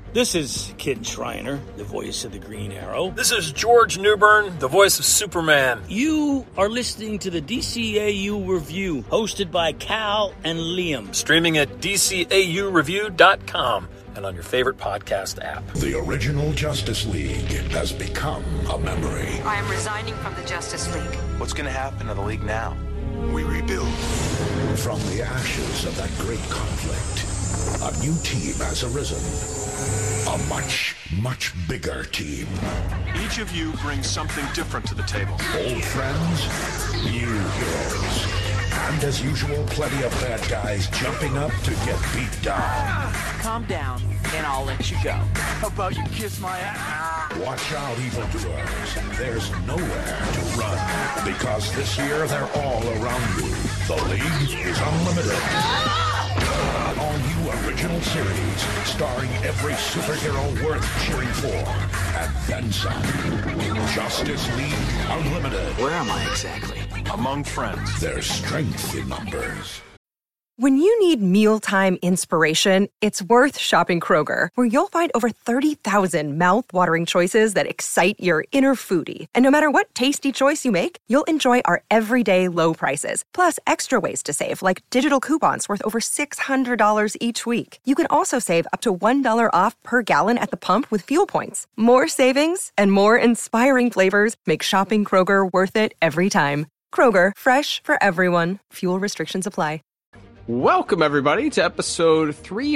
This is Kid Shriner, the voice of the Green Arrow. This is George Newbern, the voice of Superman. You are listening to the DCAU Review, hosted by Cal and Liam. Streaming at DCAUreview.com and on your favorite podcast app. The original Justice League has become a memory. I am resigning from the Justice League. What's going to happen to the League now? We rebuild. From the ashes of that great conflict, a new team has arisen. A much, much bigger team. Each of you brings something different to the table. Old friends, new heroes. And as usual, plenty of bad guys jumping up to get beat down. Calm down, and I'll let you go. How about you kiss my ass? Watch out, evildoers. There's nowhere to run. Because this year, they're all around you. The League is unlimited. An all-new original series starring every superhero worth cheering for. And then some. Justice League Unlimited. Where am I exactly? Among friends. There's strength in numbers. When you need mealtime inspiration, it's worth shopping Kroger, where you'll find over 30,000 mouth-watering choices that excite your inner foodie. And no matter what tasty choice you make, you'll enjoy our everyday low prices, plus extra ways to save, like digital coupons worth over $600 each week. You can also save up to $1 off per gallon at the pump with fuel points. More savings and more inspiring flavors make shopping Kroger worth it every time. Kroger, fresh for everyone. Fuel restrictions apply. Welcome, everybody, to episode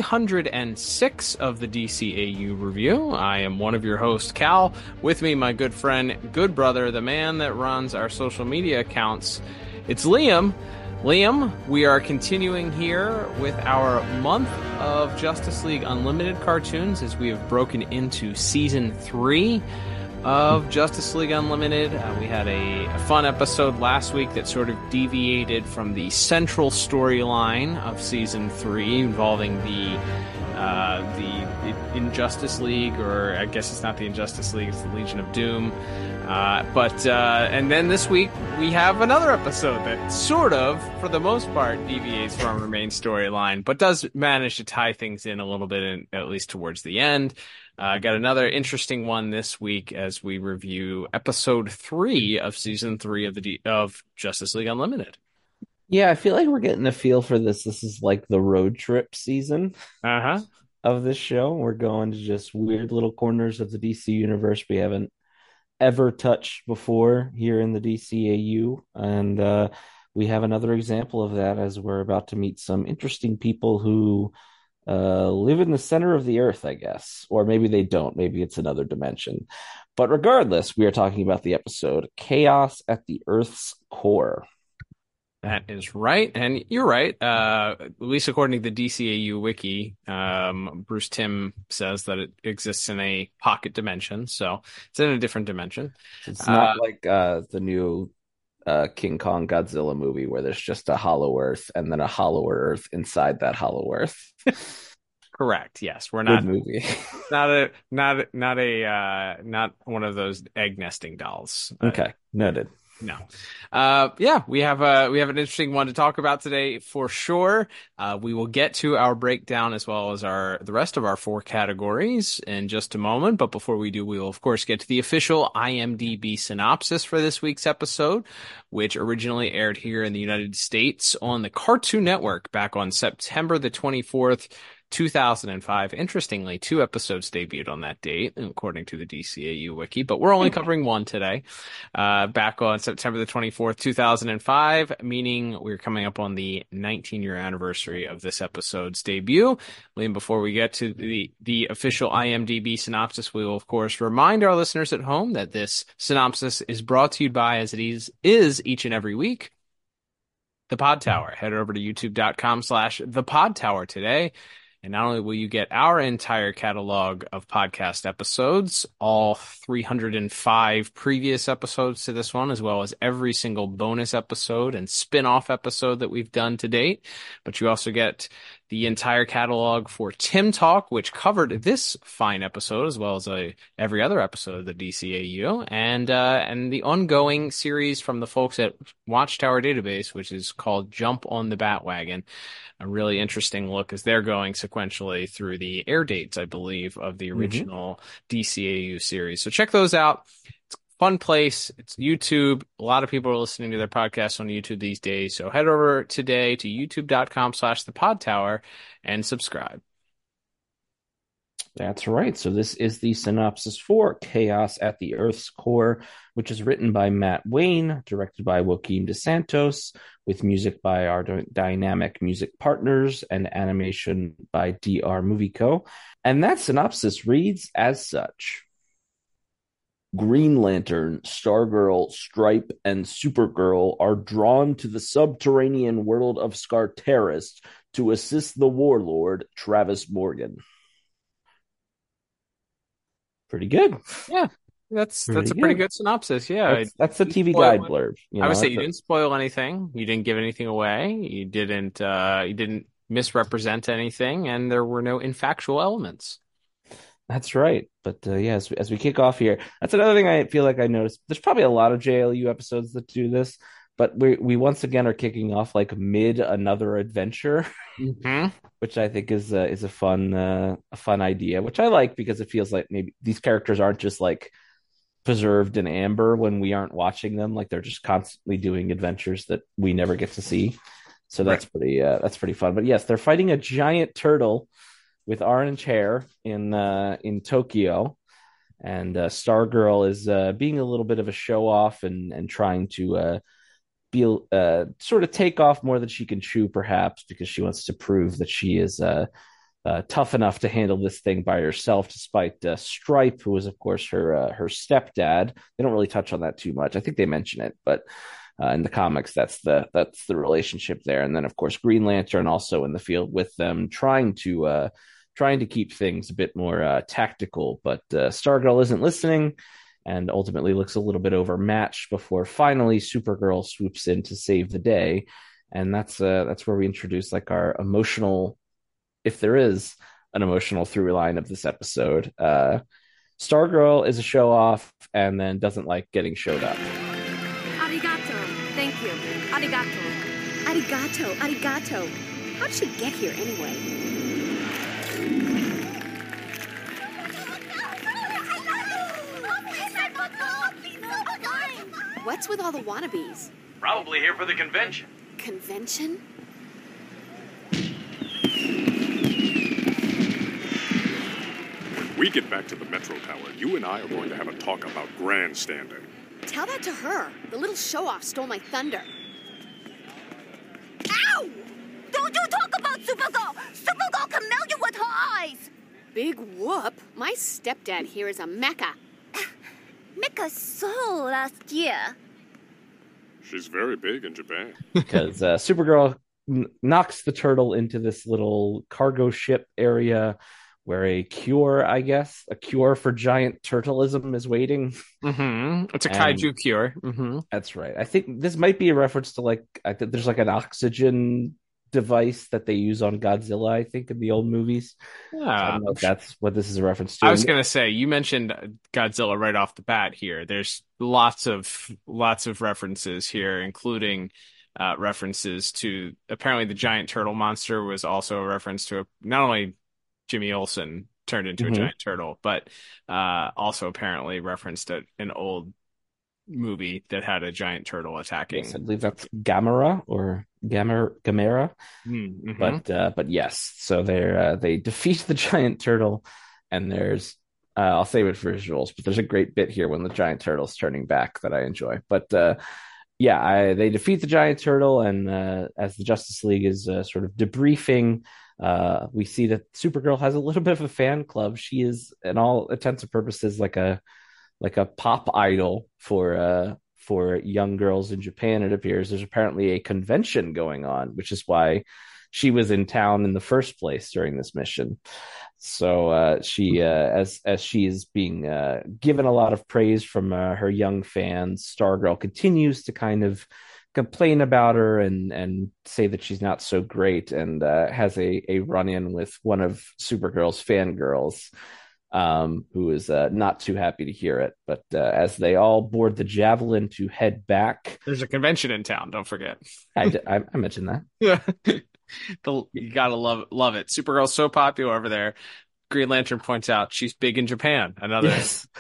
306 of the DCAU Review. I am one of your hosts, Cal. With me, my good friend, good brother, the man that runs our social media accounts. It's Liam. Liam, we are continuing here with our month of Justice League Unlimited cartoons as we have broken into Season 3 of Justice League Unlimited. We had a fun episode last week that sort of deviated from the central storyline of Season 3 involving the Injustice League, or I guess it's not the Injustice League, it's the Legion of Doom. And then this week we have another episode that sort of, for the most part, deviates from our main storyline, but does manage to tie things in a little bit, at least towards the end. Got another interesting one this week as we review episode 3 of season 3 of Justice League Unlimited. Yeah, I feel like we're getting a feel for this. This is like the road trip season of this show. We're going to just weird little corners of the DC universe we haven't ever touched before here in the DCAU. And we have another example of that as we're about to meet some interesting people who live in the center of the earth, I guess. Or maybe they don't. Maybe it's another dimension. But regardless, we are talking about the episode Chaos at the Earth's Core. That is right. And you're right. At least according to the DCAU wiki, Bruce Timm says that it exists in a pocket dimension. So it's in a different dimension. It's not like the new King Kong Godzilla movie where there's just a hollow earth and then a hollower earth inside that hollow earth. Correct. Yes, we're not. Good movie. not one of those egg nesting dolls. Okay, noted. No. We have an interesting one to talk about today for sure. We will get to our breakdown as well as the rest of our 4 categories in just a moment. But before we do, we will of course get to the official IMDb synopsis for this week's episode, which originally aired here in the United States on the Cartoon Network back on September the 24th, 2005. Interestingly, 2 episodes debuted on that date, according to the DCAU wiki, but we're only covering one today. Back on September the 24th, 2005, meaning we're coming up on the 19-year anniversary of this episode's debut. Liam, before we get to the official IMDb synopsis, we will, of course, remind our listeners at home that this synopsis is brought to you by, as it is each and every week, The Pod Tower. Head over to youtube.com/The Pod Tower today. And not only will you get our entire catalog of podcast episodes, all 305 previous episodes to this one, as well as every single bonus episode and spin-off episode that we've done to date, but you also get the entire catalog for Tim Talk, which covered this fine episode as well as every other episode of the DCAU, and the ongoing series from the folks at Watchtower Database, which is called Jump on the Batwagon. A really interesting look as they're going sequentially through the air dates, I believe, of the original DCAU series. So check those out. It's a fun place. It's YouTube. A lot of people are listening to their podcasts on YouTube these days. So head over today to youtube.com/thepodtower and subscribe. That's right. So this is the synopsis for Chaos at the Earth's Core, which is written by Matt Wayne, directed by Joaquim DeSantos, with music by our Dynamic Music Partners and animation by DR Movie Co. And that synopsis reads as such. Green Lantern, Stargirl, Stripe, and Supergirl are drawn to the subterranean world of Skartaris to assist the warlord, Travis Morgan. Pretty good. Yeah, that's a pretty good synopsis. Yeah, that's the TV guide blurb. I would say you didn't spoil anything. You didn't give anything away. You didn't misrepresent anything, and there were no infactual elements. That's right. But as we kick off here, that's another thing I feel like I noticed. There's probably a lot of JLU episodes that do this, but we once again are kicking off like mid another adventure, which I think is a fun idea, which I like because it feels like maybe these characters aren't just like preserved in amber when we aren't watching them, like they're just constantly doing adventures that we never get to see. So that's pretty fun. But yes, they're fighting a giant turtle with orange hair in Tokyo. And Stargirl is being a little bit of a show off and trying to sort of take off more than she can chew, perhaps, because she wants to prove that she is tough enough to handle this thing by herself, despite Stripe, who is, of course, her stepdad. They don't really touch on that too much. I think they mention it, but in the comics, that's the relationship there. And then, of course, Green Lantern also in the field with them, trying to keep things a bit more tactical. But Stargirl isn't listening and ultimately looks a little bit overmatched before finally Supergirl swoops in to save the day. And that's where we introduce like our emotional, if there is an emotional through line of this episode. Stargirl is a show off and then doesn't like getting showed up. Arigato. Thank you. Arigato. Arigato. Arigato. How'd she get here anyway? What's with all the wannabes? Probably here for the convention. Convention? When we get back to the Metro Tower, you and I are going to have a talk about grandstanding. Tell that to her. The little show-off stole my thunder. Ow! Don't you talk about Supergirl! Supergirl can melt you with her eyes! Big whoop. My stepdad here is a mecha. Mecha sold last year. She's very big in Japan. Because Supergirl knocks the turtle into this little cargo ship area where a cure for giant turtleism is waiting. It's a kaiju cure. That's right. I think this might be a reference to there's like an oxygen device that they use on Godzilla, I think, in the old movies. Yeah, so I don't know if that's what this is a reference to. I was gonna say, you mentioned Godzilla right off the bat here. There's lots of references here, including references to apparently the giant turtle monster was also a reference to not only Jimmy Olsen turned into a giant turtle, but also apparently referenced an old movie that had a giant turtle attacking. Yes, I believe that's Gamera or Gamera. But yes, so they defeat the giant turtle, and there's I'll save it for visuals, but there's a great bit here when the giant turtle's turning back that I enjoy. But they defeat the giant turtle, and as the Justice League is sort of debriefing, we see that Supergirl has a little bit of a fan club. She is, in all intents and purposes, like a pop idol for young girls in Japan. It appears there's apparently a convention going on, which is why she was in town in the first place during this mission. So she, as she is being given a lot of praise from her young fans, Stargirl continues to kind of complain about her and say that she's not so great, and has a run-in with one of Supergirl's fangirls, who is not too happy to hear it. But as they all board the Javelin to head back, there's a convention in town. Don't forget. I mentioned that. Yeah, you gotta love it. Supergirl's so popular over there. Green Lantern points out she's big in Japan. Another.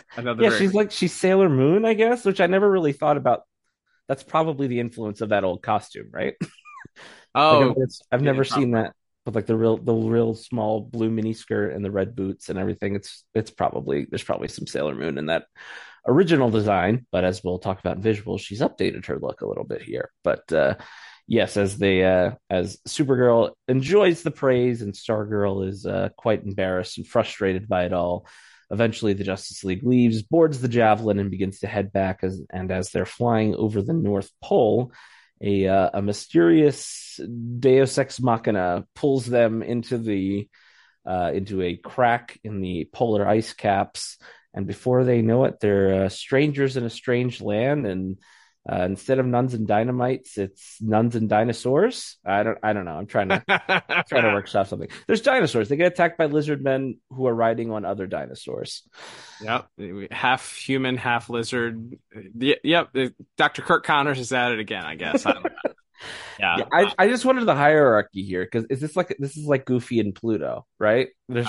She's Sailor Moon, I guess, which I never really thought about. That's probably the influence of that old costume, right? Oh, I've never seen that. With like the real small blue mini skirt and the red boots and everything. There's probably some Sailor Moon in that original design, but as we'll talk about in visuals, she's updated her look a little bit here. But yes, as Supergirl enjoys the praise and Stargirl is quite embarrassed and frustrated by it all. Eventually, the Justice League leaves, boards the Javelin, and begins to head back. As they're flying over the North Pole, a mysterious Deus Ex Machina pulls them into a crack in the polar ice caps, and before they know it, they're strangers in a strange land. And instead of nuns and dynamites, it's nuns and dinosaurs. I don't know. I'm trying to workshop something. There's dinosaurs. They get attacked by lizard men who are riding on other dinosaurs. Yep, half human, half lizard. Yep, Dr. Kirk Connors is at it again, I guess. Yeah. I just wondered the hierarchy here, because this is like Goofy and Pluto, right?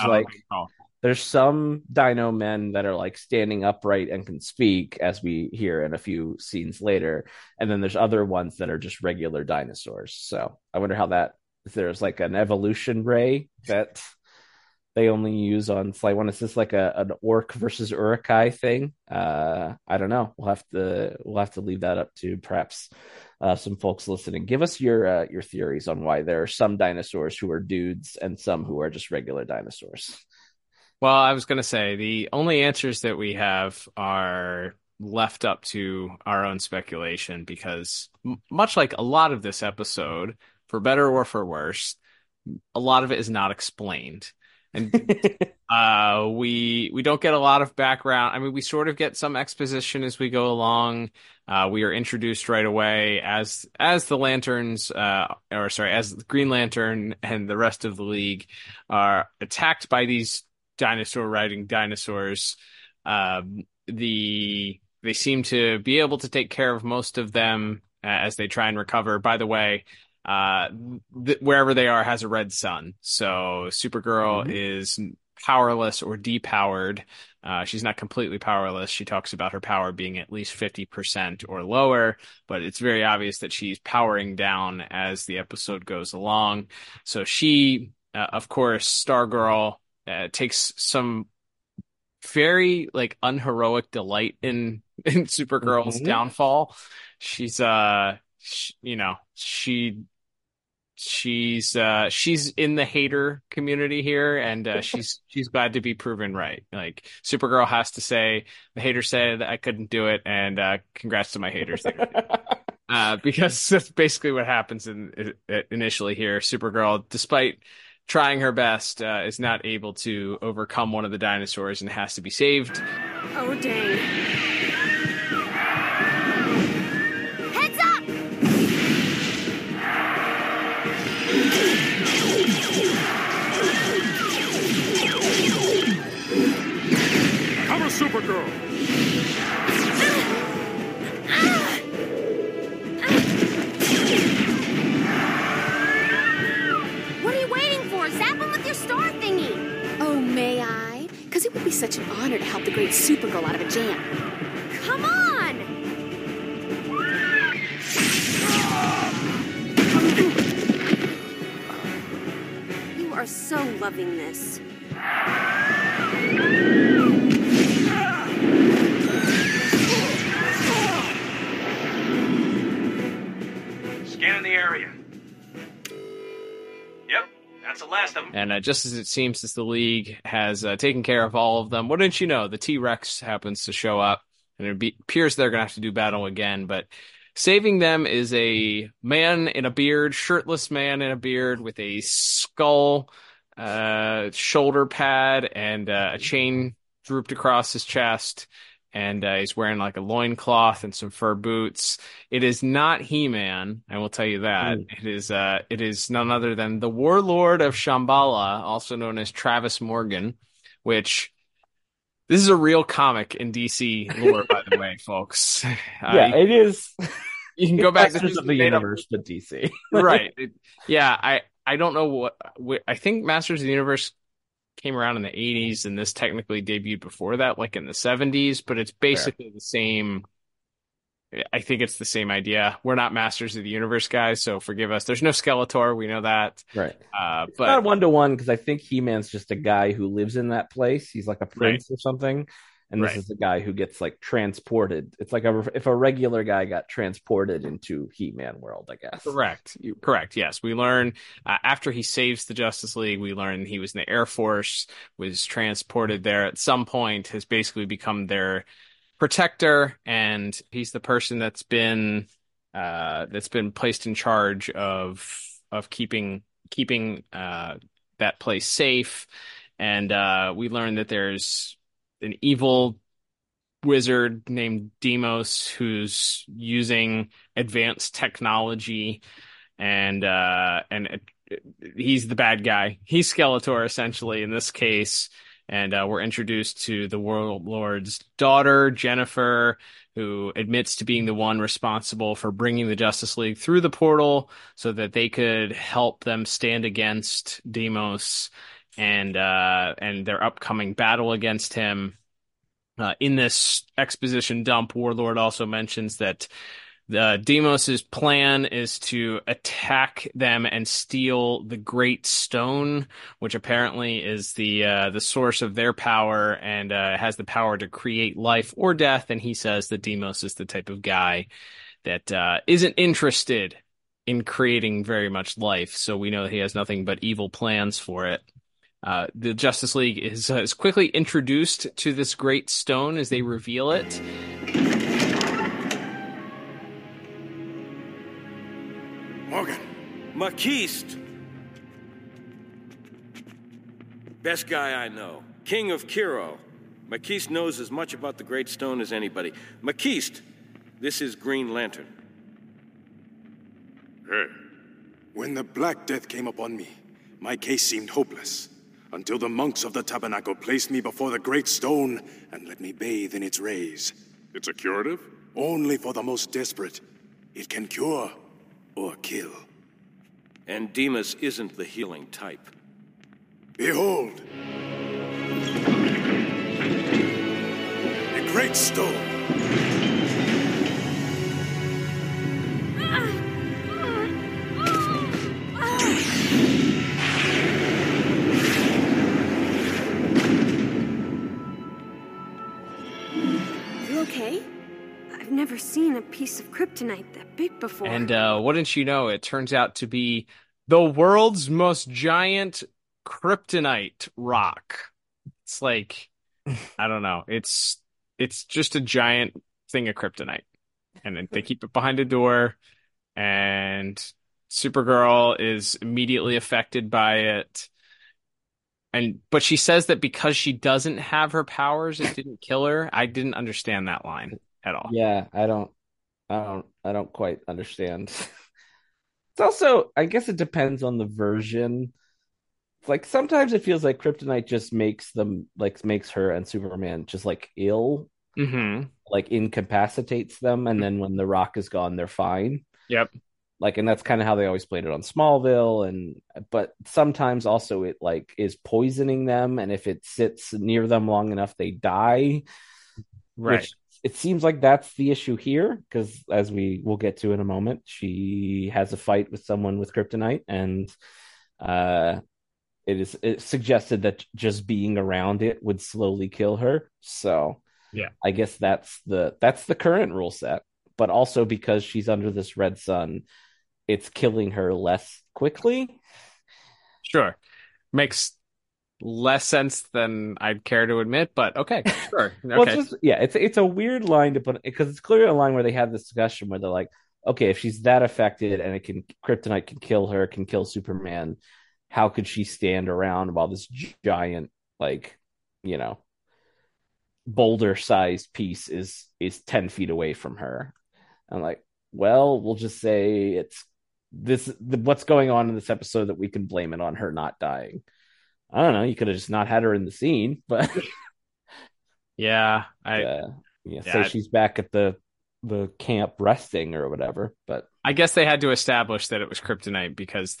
There's some dino men that are like standing upright and can speak, as we hear in a few scenes later. And then there's other ones that are just regular dinosaurs. So I wonder if there's like an evolution ray that they only use on Flight 1. Is this like an Orc versus Urukai thing? I don't know. We'll have to leave that up to perhaps some folks listening. Give us your theories on why there are some dinosaurs who are dudes and some who are just regular dinosaurs. Well, I was going to say the only answers that we have are left up to our own speculation, because much like a lot of this episode, for better or for worse, a lot of it is not explained. And we don't get a lot of background. I mean, we sort of get some exposition as we go along. We are introduced right away as the Lanterns, as the Green Lantern and the rest of the League are attacked by these dinosaur-riding dinosaurs. They seem to be able to take care of most of them as they try and recover. By the way, wherever they are has a red sun, so Supergirl is powerless or depowered. She's not completely powerless. She talks about her power being at least 50% or lower, but it's very obvious that she's powering down as the episode goes along. So she, of course, Stargirl, takes some very like unheroic delight in Supergirl's downfall. She's she's in the hater community here, and she's glad to be proven right. Like, Supergirl has to say, the hater said I couldn't do it, and congrats to my haters there. Because that's basically what happens initially here. Supergirl, despite trying her best, is not able to overcome one of the dinosaurs and has to be saved. Oh, dang. Heads up! Cover Supergirl! May I? Because it would be such an honor to help the great Supergirl out of a jam. Come on! You are so loving this. Scanning the area. Yep, that's the last of them. And just as it seems as the League has taken care of all of them, wouldn't you know, the T-Rex happens to show up, and it appears they're going to have to do battle again, but saving them is a man in a beard, shirtless man in a beard with a skull, shoulder pad, and a chain drooped across his chest. and he's wearing like a loincloth and some fur boots. It is not He-Man, I will tell you that. It is none other than the Warlord of Shambhala, also known as Travis Morgan, which this is a real comic in DC lore, by the way, folks. It is. You can go back to Masters of the Universe, but DC. Right. I don't know I think Masters of the Universe came around in the 80s, and this technically debuted before that, like in the 70s, but it's basically the same. I think it's the same idea. We're not Masters of the Universe guys, so forgive us. There's no Skeletor, we know that. Right. But not 1-to-1, because I think He-Man's just a guy who lives in that place. He's like a prince or something. And this is the guy who gets like transported. It's like if a regular guy got transported into He-Man world, I guess. Correct. Yes. We learn after he saves the Justice League, we learn he was in the Air Force, was transported there at some point, has basically become their protector. And he's the person that's been placed in charge of keeping that place safe. And we learn that there's an evil wizard named Deimos who's using advanced technology, and he's the bad guy. He's Skeletor essentially in this case, and we're introduced to the Warlord's daughter, Jennifer, who admits to being the one responsible for bringing the Justice League through the portal so that they could help them stand against Deimos and their upcoming battle against him. In this exposition dump, Warlord also mentions that Deimos's plan is to attack them and steal the Great Stone, which apparently is the source of their power and has the power to create life or death. And he says that Deimos is the type of guy that isn't interested in creating very much life. So we know that he has nothing but evil plans for it. The Justice League is quickly introduced to this Great Stone as they reveal it. Morgan. Makist. Best guy I know. King of Kiro. Makist knows as much about the Great Stone as anybody. Makist, this is Green Lantern. Hey. When the Black Death came upon me, my case seemed hopeless. Until the monks of the Tabernacle placed me before the Great Stone and let me bathe in its rays. It's a curative? Only for the most desperate. It can cure or kill. And Deimos isn't the healing type. Behold! The Great Stone! Okay? I've never seen a piece of kryptonite that big before. And wouldn't you know, it turns out to be the world's most giant kryptonite rock. It's like, I don't know. It's just a giant thing of kryptonite. And they keep it behind a door, and Supergirl is immediately affected by it. But she says that because she doesn't have her powers, it didn't kill her. I didn't understand that line at all. Yeah, I don't quite understand. It's also, I guess it depends on the version. Like sometimes it feels like kryptonite just makes her and Superman just like ill, like incapacitates them, and then when the rock is gone, they're fine. Yep. Like, and that's kind of how they always played it on Smallville, but sometimes also it like is poisoning them, and if it sits near them long enough, they die. Right. Which it seems like that's the issue here, because as we will get to in a moment, she has a fight with someone with kryptonite, and it's suggested that just being around it would slowly kill her. So yeah, I guess that's the current rule set. But also because she's under this red sun, it's killing her less quickly. Sure. Makes less sense than I'd care to admit, but okay, sure. Okay. Well, it's a weird line to put, because it's clearly a line where they have this discussion where they're like, okay, if she's that affected and kryptonite can kill her, can kill Superman, how could she stand around while this giant, like, boulder-sized piece is 10 feet away from her. I'm like, well, we'll just say it's what's going on in this episode that we can blame it on her not dying. I don't know. You could have just not had her in the scene, but say she's back at the camp resting or whatever. But I guess they had to establish that it was kryptonite because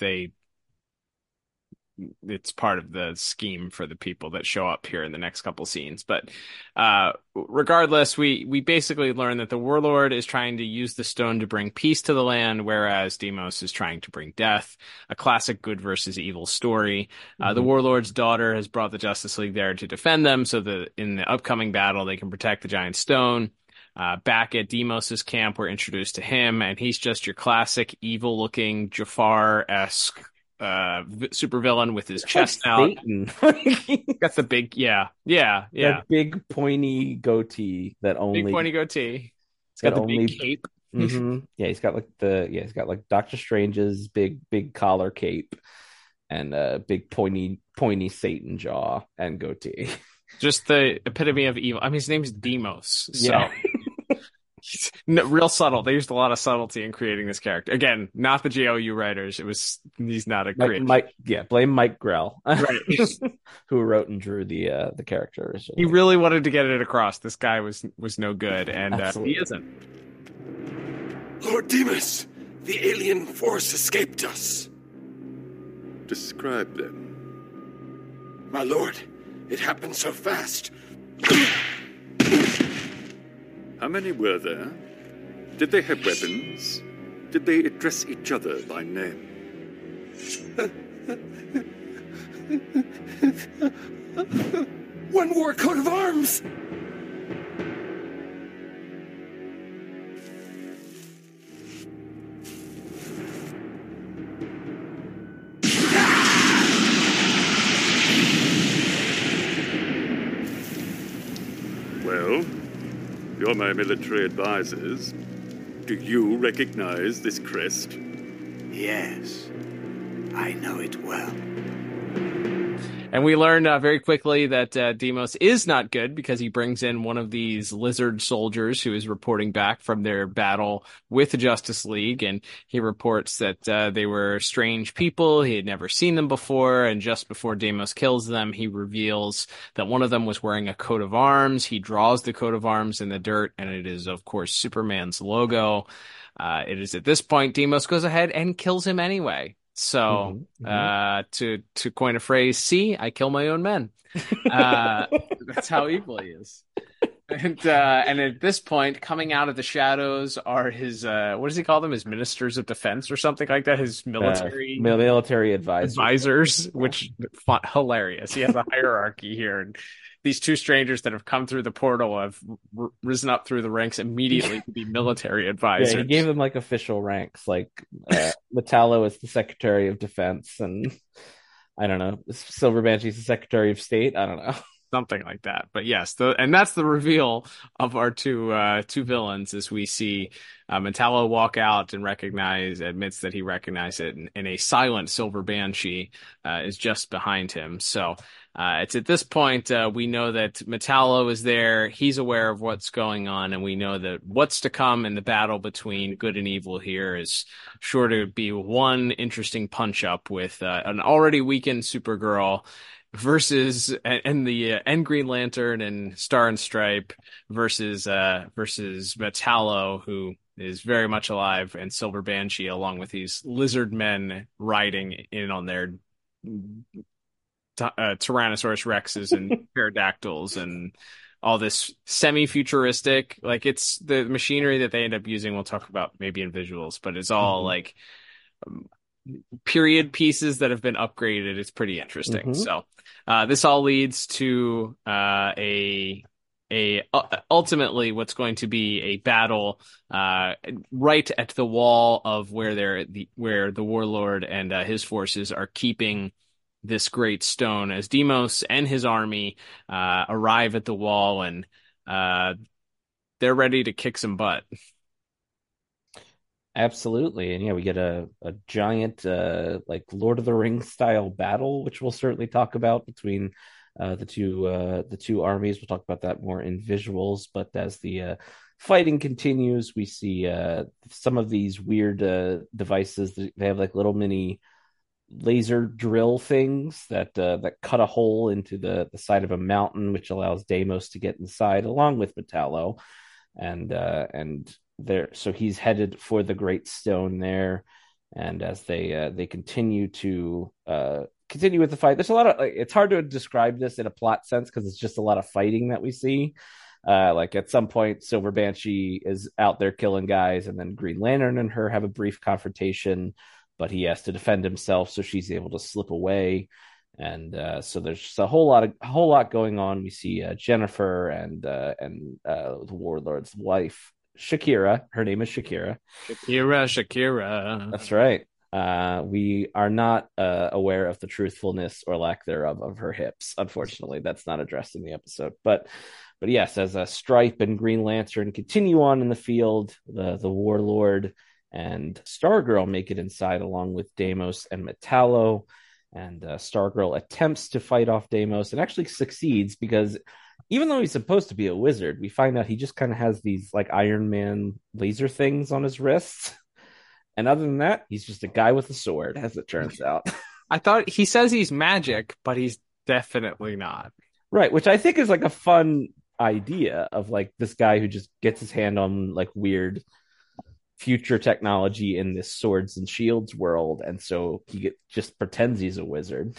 it's part of the scheme for the people that show up here in the next couple scenes. But regardless, we basically learn that the warlord is trying to use the stone to bring peace to the land, whereas Deimos is trying to bring death. A classic good versus evil story. The warlord's daughter has brought the Justice League there to defend them so that in the upcoming battle they can protect the giant stone. Back at Deimos's camp, we're introduced to him, and he's just your classic evil-looking Jafar-esque supervillain with his chest out. Got the big, that big pointy goatee that only big pointy goatee. It's got the big cape. Yeah, he's got like Doctor Strange's big collar cape and a big pointy Satan jaw and goatee. Just the epitome of evil. I mean, his name's Deimos, so no, real subtle. They used a lot of subtlety in creating this character. Again, not the JLU writers. He's not a creator. Blame Mike Grell, right? Who wrote and drew the character originally. He really wanted to get it across. This guy was no good, and he isn't. Lord Deimos, the alien force escaped us. Describe them. My lord, it happened so fast. How many were there? Did they have weapons? Did they address each other by name? One wore a coat of arms. Well, you're my military advisors. Do you recognize this crest? Yes, I know it well. And we learn very quickly that Deimos is not good because he brings in one of these lizard soldiers who is reporting back from their battle with the Justice League. And he reports that they were strange people. He had never seen them before. And just before Deimos kills them, he reveals that one of them was wearing a coat of arms. He draws the coat of arms in the dirt, and it is, of course, Superman's logo. It is at this point Deimos goes ahead and kills him anyway. So, to coin a phrase, see, I kill my own men. That's how evil he is. And at this point, coming out of the shadows are his, what does he call them? His ministers of defense or something like that? His military advisors, which hilarious. He has a hierarchy here. And these two strangers that have come through the portal have risen up through the ranks immediately to be military advisors. Yeah, he gave them like official ranks, like Metallo is the Secretary of Defense, and I don't know, Silver Banshee's the Secretary of State. I don't know. Something like that. But yes, and that's the reveal of our two villains as we see Metallo walk out and admits that he recognized it, and a silent Silver Banshee is just behind him. So it's at this point we know that Metallo is there. He's aware of what's going on, and we know that what's to come in the battle between good and evil here is sure to be one interesting punch-up with an already weakened Supergirl versus Green Lantern and Star and Stripe versus Metallo, who is very much alive, and Silver Banshee, along with these lizard men riding in on their Tyrannosaurus Rexes and pterodactyls and all this semi-futuristic, like it's the machinery that they end up using. We'll talk about maybe in visuals, but it's all like period pieces that have been upgraded. It's pretty interesting. So this all leads to ultimately what's going to be a battle right at the wall of where the warlord and his forces are keeping this great stone, as Deimos and his army arrive at the wall, and they're ready to kick some butt. Absolutely. And yeah, we get a giant like Lord of the Rings style battle, which we'll certainly talk about, between the two armies. We'll talk about that more in visuals. But as the fighting continues, we see some of these weird devices. They have like little mini laser drill things that cut a hole into the side of a mountain, which allows Deimos to get inside along with Metallo, and there. So he's headed for the Great Stone there, and as they continue with the fight, there's a lot of it's hard to describe this in a plot sense because it's just a lot of fighting that we see. Like at some point, Silver Banshee is out there killing guys, and then Green Lantern and her have a brief confrontation, but he has to defend himself, so she's able to slip away. And so there's just a whole lot going on. We see Jennifer and the Warlord's wife, Shakira. Her name is Shakira. Shakira. That's right. We are not aware of the truthfulness or lack thereof of her hips. Unfortunately, that's not addressed in the episode. But yes, as Stripe and Green Lantern continue on in the field, the Warlord and Stargirl make it inside along with Deimos and Metallo. And Stargirl attempts to fight off Deimos and actually succeeds because even though he's supposed to be a wizard, we find out he just kind of has these like Iron Man laser things on his wrists. And other than that, he's just a guy with a sword, as it turns out. I thought he says he's magic, but he's definitely not. Right, which I think is like a fun idea of like this guy who just gets his hand on like weird future technology in this swords and shields world, and so he just pretends he's a wizard.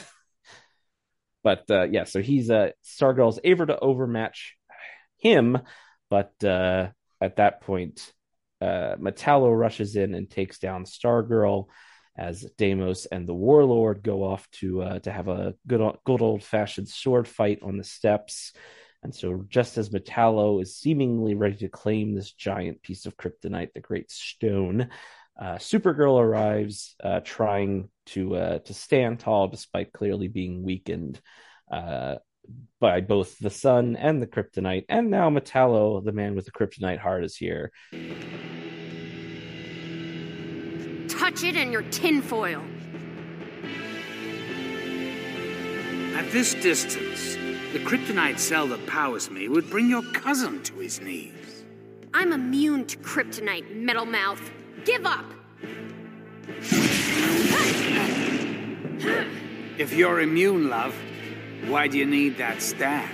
But so he's Stargirl's able to overmatch him, but at that point, Metallo rushes in and takes down Stargirl as Deimos and the Warlord go off to have a good old fashioned sword fight on the steps. And so just as Metallo is seemingly ready to claim this giant piece of kryptonite, the Great Stone, Supergirl arrives, trying to stand tall despite clearly being weakened by both the sun and the kryptonite. And now Metallo, the man with the kryptonite heart, is here. Touch it and you're tinfoil. At this distance, the kryptonite cell that powers me would bring your cousin to his knees. I'm immune to kryptonite, metal mouth. Give up! If you're immune, love, why do you need that staff?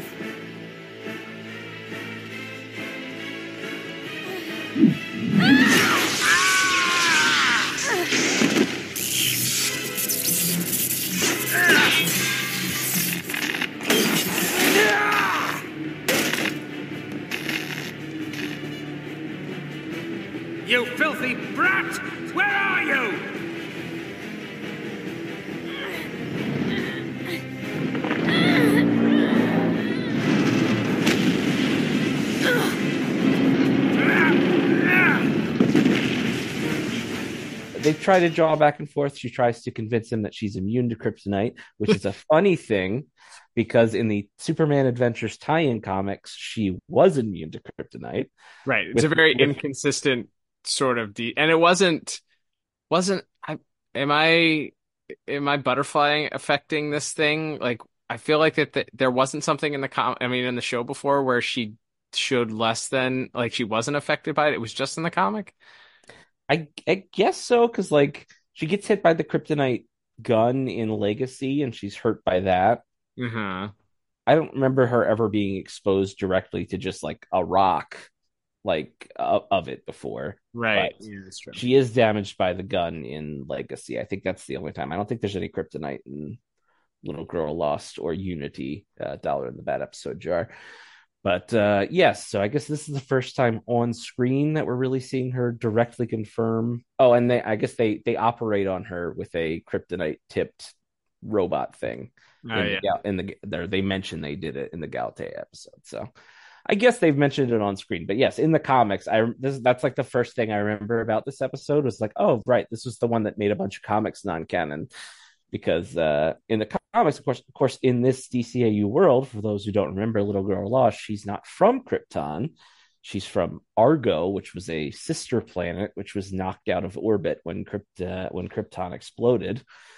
You filthy brat! Where are you? They try to draw back and forth. She tries to convince him that she's immune to kryptonite, which is a funny thing because in the Superman Adventures tie-in comics, she was immune to kryptonite. Right. It's a very inconsistent sort of and it wasn't am I butterflying affecting this thing? Like I feel like that there wasn't something in the show before where she showed less than like she wasn't affected by it. It was just in the comic. I guess so, because like she gets hit by the kryptonite gun in Legacy and she's hurt by that. Mm-hmm. I don't remember her ever being exposed directly to just like a rock like of it before. Right. Yeah, that's true. She is damaged by the gun in Legacy. I think that's the only time. I don't think there's any kryptonite in Little Girl Lost or Unity, Dollar in the Bad Episode Jar. But yes, so I guess this is the first time on screen that we're really seeing her directly confirm. Oh, and I guess they operate on her with a kryptonite tipped robot thing. They mentioned they did it in the Galte episode. So I guess they've mentioned it on screen. But yes, in the comics, that's like the first thing I remember about this episode was like, oh, right, this was the one that made a bunch of comics non-canon. Because in the comics, of course, in this DCAU world, for those who don't remember Little Girl Lost, she's not from Krypton. She's from Argo, which was a sister planet, which was knocked out of orbit when Krypton exploded.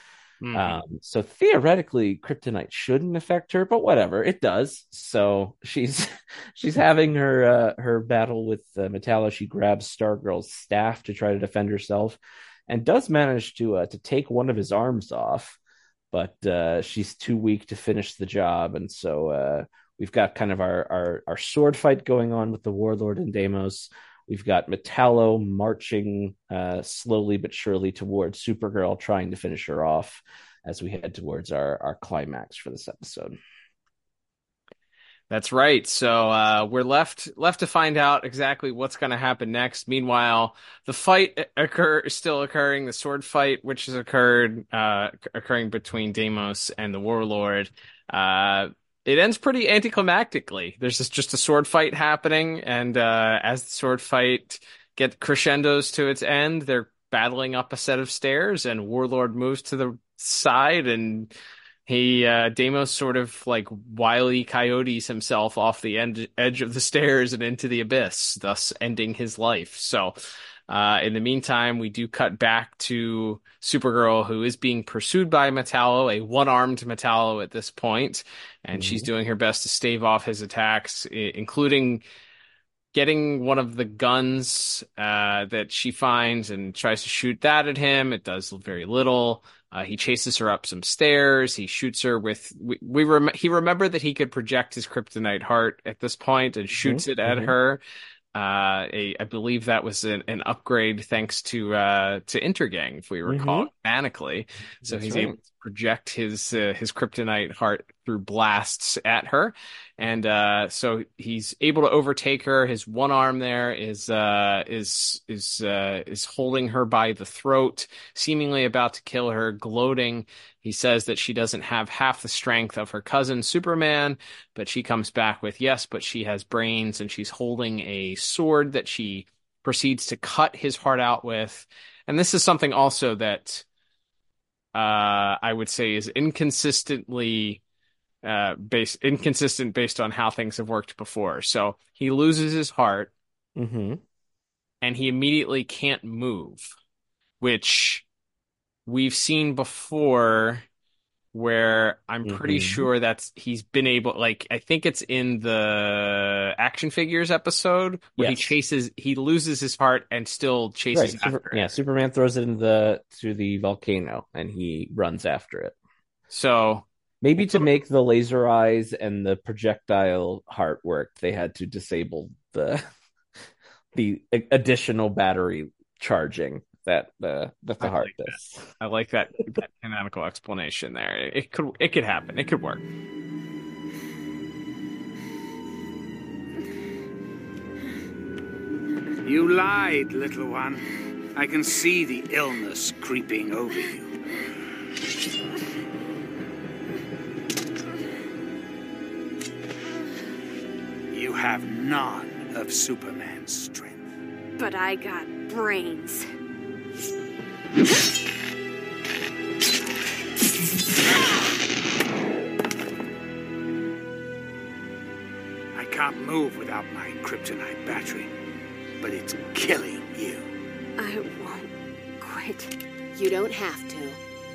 So theoretically, kryptonite shouldn't affect her, but whatever, it does. So she's having her battle with Metallo. She grabs Stargirl's staff to try to defend herself, and does manage to take one of his arms off, but she's too weak to finish the job, and so we've got kind of our sword fight going on with the Warlord and Deimos. We've got Metallo marching slowly but surely towards Supergirl, trying to finish her off as we head towards our climax for this episode. That's right. So we're left to find out exactly what's going to happen next. Meanwhile, the fight is still occurring. The sword fight, which has occurring between Deimos and the Warlord. It ends pretty anticlimactically. There's just a sword fight happening, and as the sword fight crescendos to its end, they're battling up a set of stairs, and Warlord moves to the side, and Deimos sort of like Wile E. Coyotes himself off the edge of the stairs and into the abyss, thus ending his life. So in the meantime, we do cut back to Supergirl, who is being pursued by Metallo, a one-armed Metallo at this point, and she's doing her best to stave off his attacks, including getting one of the guns that she finds and tries to shoot that at him. It does very little. He chases her up some stairs. He shoots her with. He remembered that he could project his kryptonite heart at this point and shoots it at her. I believe that was an upgrade thanks to Intergang, if we recall, manically. So he's able to project his kryptonite heart through blasts at her, and so he's able to overtake her. His one arm there is holding her by the throat, seemingly about to kill her, gloating. He says that she doesn't have half the strength of her cousin Superman, but she comes back with, yes, but she has brains, and she's holding a sword that she proceeds to cut his heart out with. And this is something also that I would say is inconsistent based on how things have worked before. So he loses his heart, and he immediately can't move, which we've seen before, where I'm pretty sure he's been able, like, I think it's in the Action Figures episode where he loses his heart and still chases after it. Superman throws it to the volcano and he runs after it. So maybe to make the laser eyes and the projectile heart work, they had to disable the additional battery charging that the heart does. I like that canonical explanation there. It could happen. It could work. You lied, little one. I can see the illness creeping over you. You have none of Superman's strength. But I got brains. I can't move without my kryptonite battery, but it's killing you. I won't quit. You don't have to.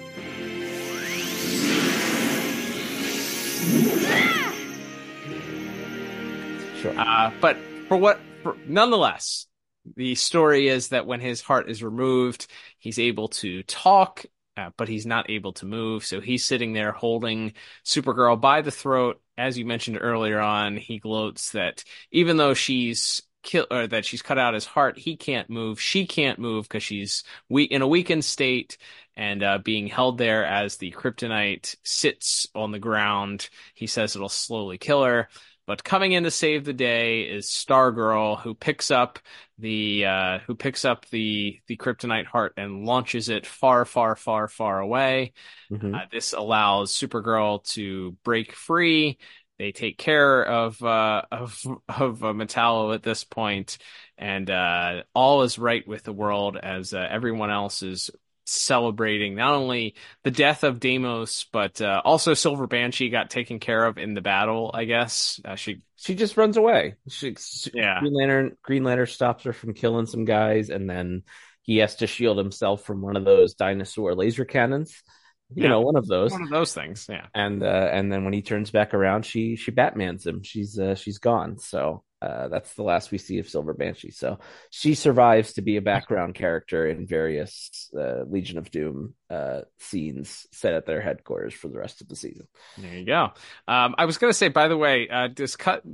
Sure. But nonetheless, the story is that when his heart is removed, he's able to talk, but he's not able to move. So he's sitting there holding Supergirl by the throat. As you mentioned earlier on, he gloats that even though she's cut out his heart, he can't move. She can't move because she's in a weakened state and being held there as the kryptonite sits on the ground. He says it'll slowly kill her. But coming in to save the day is Stargirl, who picks up the kryptonite heart and launches it far, far, far, far away. This allows Supergirl to break free. They take care of Metallo at this point, and all is right with the world as everyone else is celebrating not only the death of Deimos, but also Silver Banshee got taken care of in the battle, I guess. She just runs away. Green Lantern stops her from killing some guys, and then he has to shield himself from one of those dinosaur laser cannons. one of those. One of those things, yeah. And then when he turns back around, she Batmans him. She's gone. So that's the last we see of Silver Banshee. So she survives to be a background character in various Legion of Doom scenes set at their headquarters for the rest of the season. There you go. I was going to say, by the way, does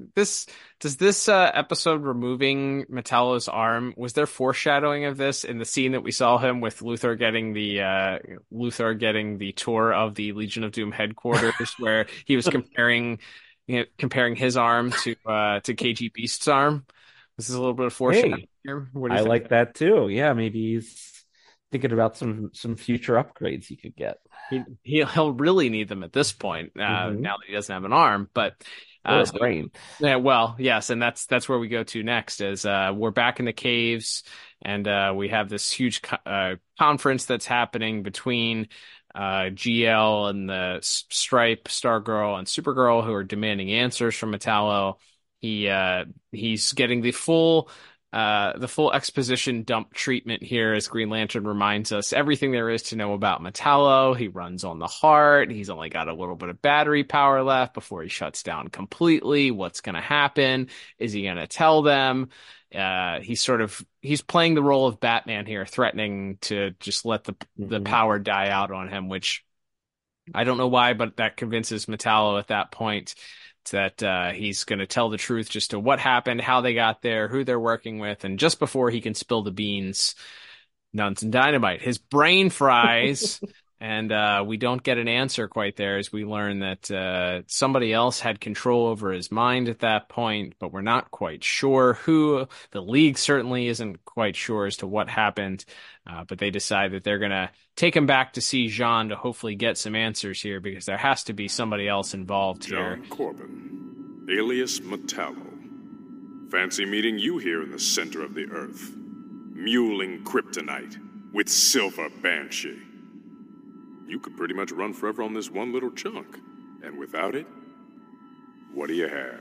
this episode removing Metallo's arm, was there foreshadowing of this in the scene that we saw him with Luthor getting the tour of the Legion of Doom headquarters, where he was comparing his arm to KG Beast's arm? This is a little bit of foreshadowing here. What do you think? Like that too. Yeah, maybe he's thinking about some future upgrades he could get. He'll really need them at this point, now that he doesn't have an arm, but brain. Yeah, well, yes, and that's where we go to next. Is we're back in the caves, and we have this huge conference that's happening between GL and the Stripe, Stargirl, and Supergirl, who are demanding answers from Metallo. He's getting the full exposition dump treatment here, as Green Lantern reminds us everything there is to know about Metallo. He runs on the heart. He's only got a little bit of battery power left before he shuts down completely. What's going to happen? Is he going to tell them? He's playing the role of Batman here, threatening to just let the power die out on him, which I don't know why, but that convinces Metallo at that point that he's going to tell the truth just to what happened, how they got there, who they're working with, and just before he can spill the beans, Nuns and Dynamite. His brain fries, and we don't get an answer quite there, as we learn that somebody else had control over his mind at that point, but we're not quite sure who. The League certainly isn't quite sure as to what happened, but they decide that they're going to take him back to see Jean to hopefully get some answers here, because there has to be somebody else involved here. John Corbin, alias Metallo. Fancy meeting you here in the center of the Earth. Muling kryptonite with Silver Banshee. You could pretty much run forever on this one little chunk. And without it, what do you have?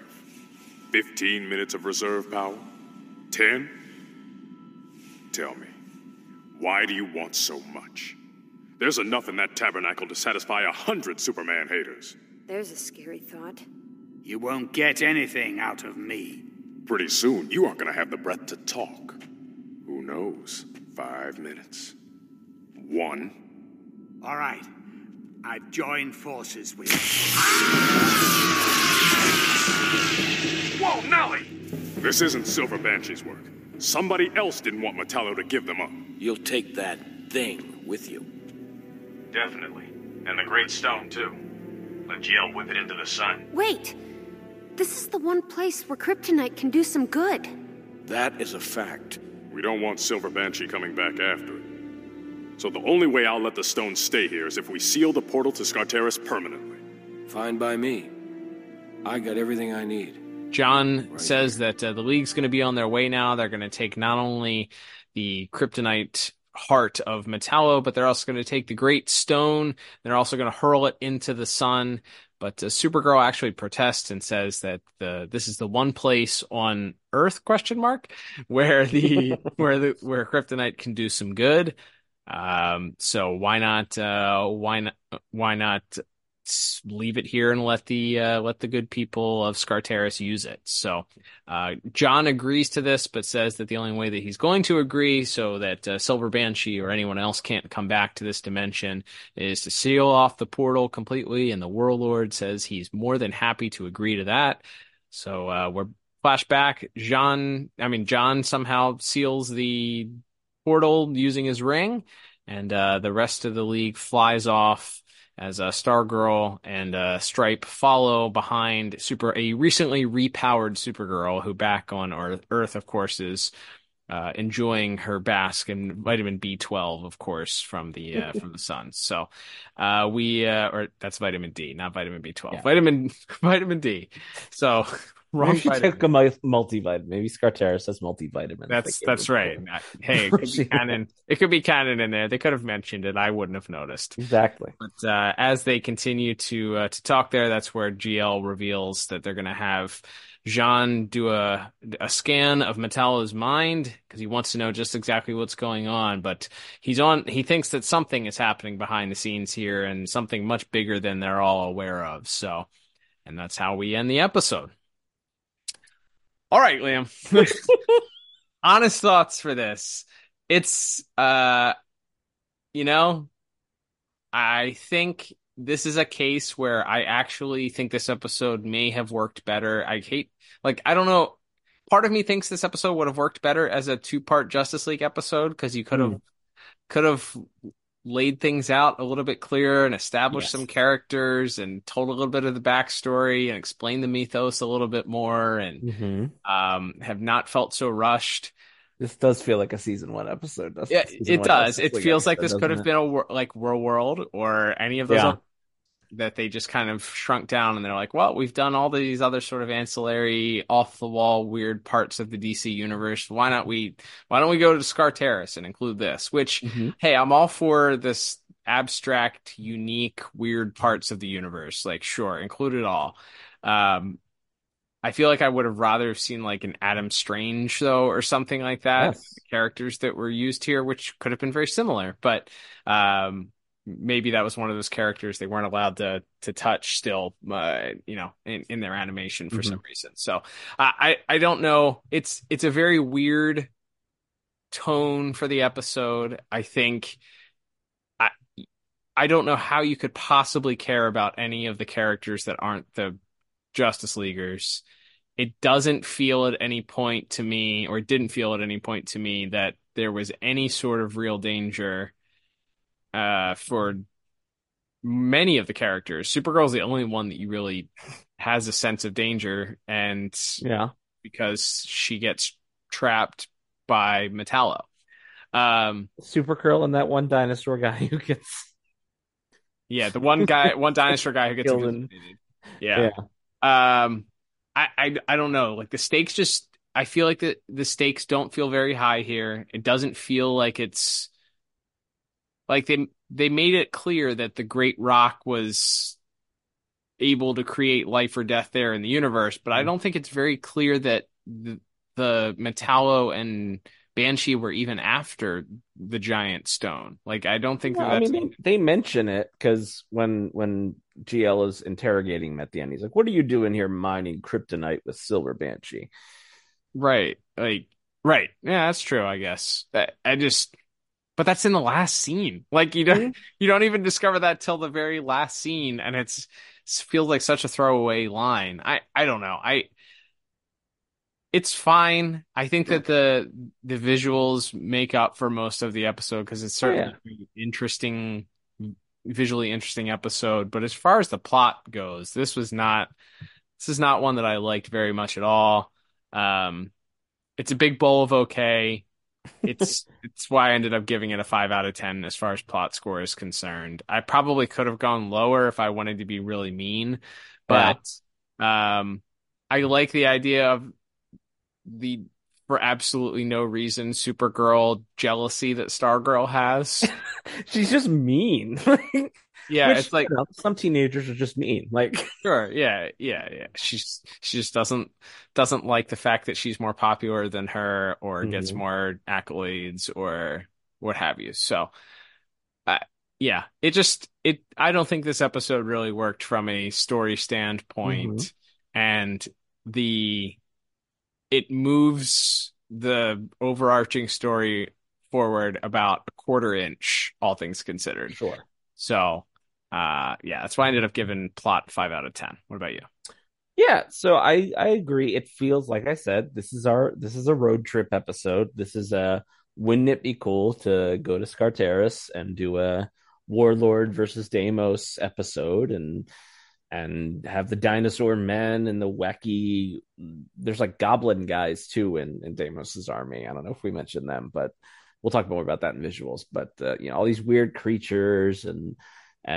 15 minutes of reserve power? 10? Tell me, why do you want so much? There's enough in that tabernacle to satisfy 100 Superman haters. There's a scary thought. You won't get anything out of me. Pretty soon, you aren't going to have the breath to talk. Who knows? 5 minutes. 1. All right. I've joined forces with... Whoa, Nelly! This isn't Silver Banshee's work. Somebody else didn't want Metallo to give them up. You'll take that thing with you. Definitely. And the Great Stone, too. Let GL whip it into the sun. Wait! This is the one place where kryptonite can do some good. That is a fact. We don't want Silver Banshee coming back after it. So the only way I'll let the stone stay here is if we seal the portal to Skartaris permanently. Fine by me. I got everything I need. John says that the League's going to be on their way now. They're going to take not only the kryptonite heart of Metallo, but they're also going to take the Great Stone. They're also going to hurl it into the sun. But Supergirl actually protests and says that this is the one place on Earth ? Where where kryptonite can do some good. So why not leave it here and let the good people of Skartaris use it? So John agrees to this, but says that the only way that he's going to agree so that Silver Banshee or anyone else can't come back to this dimension is to seal off the portal completely, and the Warlord says he's more than happy to agree to that. So we're flashback. John somehow seals the portal using his ring, and the rest of the League flies off as Stargirl and Stripe follow behind a recently repowered Supergirl, who back on Earth, of course, is enjoying her bask in vitamin B12, of course, from the sun. So or that's vitamin D, not vitamin B12, yeah. Vitamin D. So Maybe she took a multivitamin. Maybe Scarteris has multivitamins. That's right. Hey, it could be canon. It could be canon in there. They could have mentioned it. I wouldn't have noticed. Exactly. But as they continue to talk there, that's where GL reveals that they're going to have Jean do a scan of Metallo's mind because he wants to know just exactly what's going on. But he thinks that something is happening behind the scenes here and something much bigger than they're all aware of. So, and that's how we end the episode. All right, Liam. Honest thoughts for this. It's, I think this is a case where I actually think this episode may have worked better. I don't know. Part of me thinks this episode would have worked better as a 2-part Justice League episode because you could have laid things out a little bit clearer and established some characters and told a little bit of the backstory and explained the mythos a little bit more and have not felt so rushed. This does feel like a season 1 episode, doesn't it? Yeah, it does. It feels like this could have been like Real World or any of those that they just kind of shrunk down and they're like, well, we've done all these other sort of ancillary, off the wall, weird parts of the DC universe. Why don't we go to Scarteris and include this? Which, hey, I'm all for this abstract, unique, weird parts of the universe. Like, sure, include it all. I feel like I would have rather seen like an Adam Strange though, or something like that. Yes. The characters that were used here, which could have been very similar, but maybe that was one of those characters they weren't allowed to touch still, in their animation for some reason. So I don't know. It's a very weird tone for the episode. I think I don't know how you could possibly care about any of the characters that aren't the Justice Leaguers. It doesn't feel at any point to me, or it didn't feel at any point to me, that there was any sort of real danger for many of the characters. Supergirl's the only one that you really has a sense of danger, and because she gets trapped by Metallo. Supergirl and that one dinosaur guy who gets the one dinosaur guy who gets killed. I don't know. Like the stakes I feel like the stakes don't feel very high here. It doesn't feel like it's like they made it clear that the Great Rock was able to create life or death there in the universe, but I don't think it's very clear that the Metallo and Banshee were even after the giant stone. Like, I don't think they mention it because when GL is interrogating him at the end, he's like, "What are you doing here mining kryptonite with Silver Banshee?" Right. Right. Yeah, that's true, I guess. But that's in the last scene. Like, you don't even discover that till the very last scene, and it feels like such a throwaway line. I don't know. It's fine. I think that the visuals make up for most of the episode because it's certainly an visually interesting episode. But as far as the plot goes, this is not one that I liked very much at all. It's a big bowl of okay. It's why I ended up giving it a 5 out of 10 as far as plot score is concerned. I probably could have gone lower if I wanted to be really mean, but I like the idea of for absolutely no reason, Supergirl jealousy that Stargirl has. She's just mean. It's like some teenagers are just mean. Like, sure, yeah. She just doesn't like the fact that she's more popular than her or gets more accolades or what have you. So, I don't think this episode really worked from a story standpoint, and it moves the overarching story forward about a quarter inch, all things considered. Sure. So, that's why I ended up giving plot 5 out of 10. What about you? Yeah, so I agree. It feels like I said, this is a road trip episode. This is wouldn't it be cool to go to Scarteris and do a Warlord versus Deimos episode and have the dinosaur men and the wacky, there's like goblin guys too in Deimos's army. I don't know if we mentioned them, but we'll talk more about that in visuals. But all these weird creatures and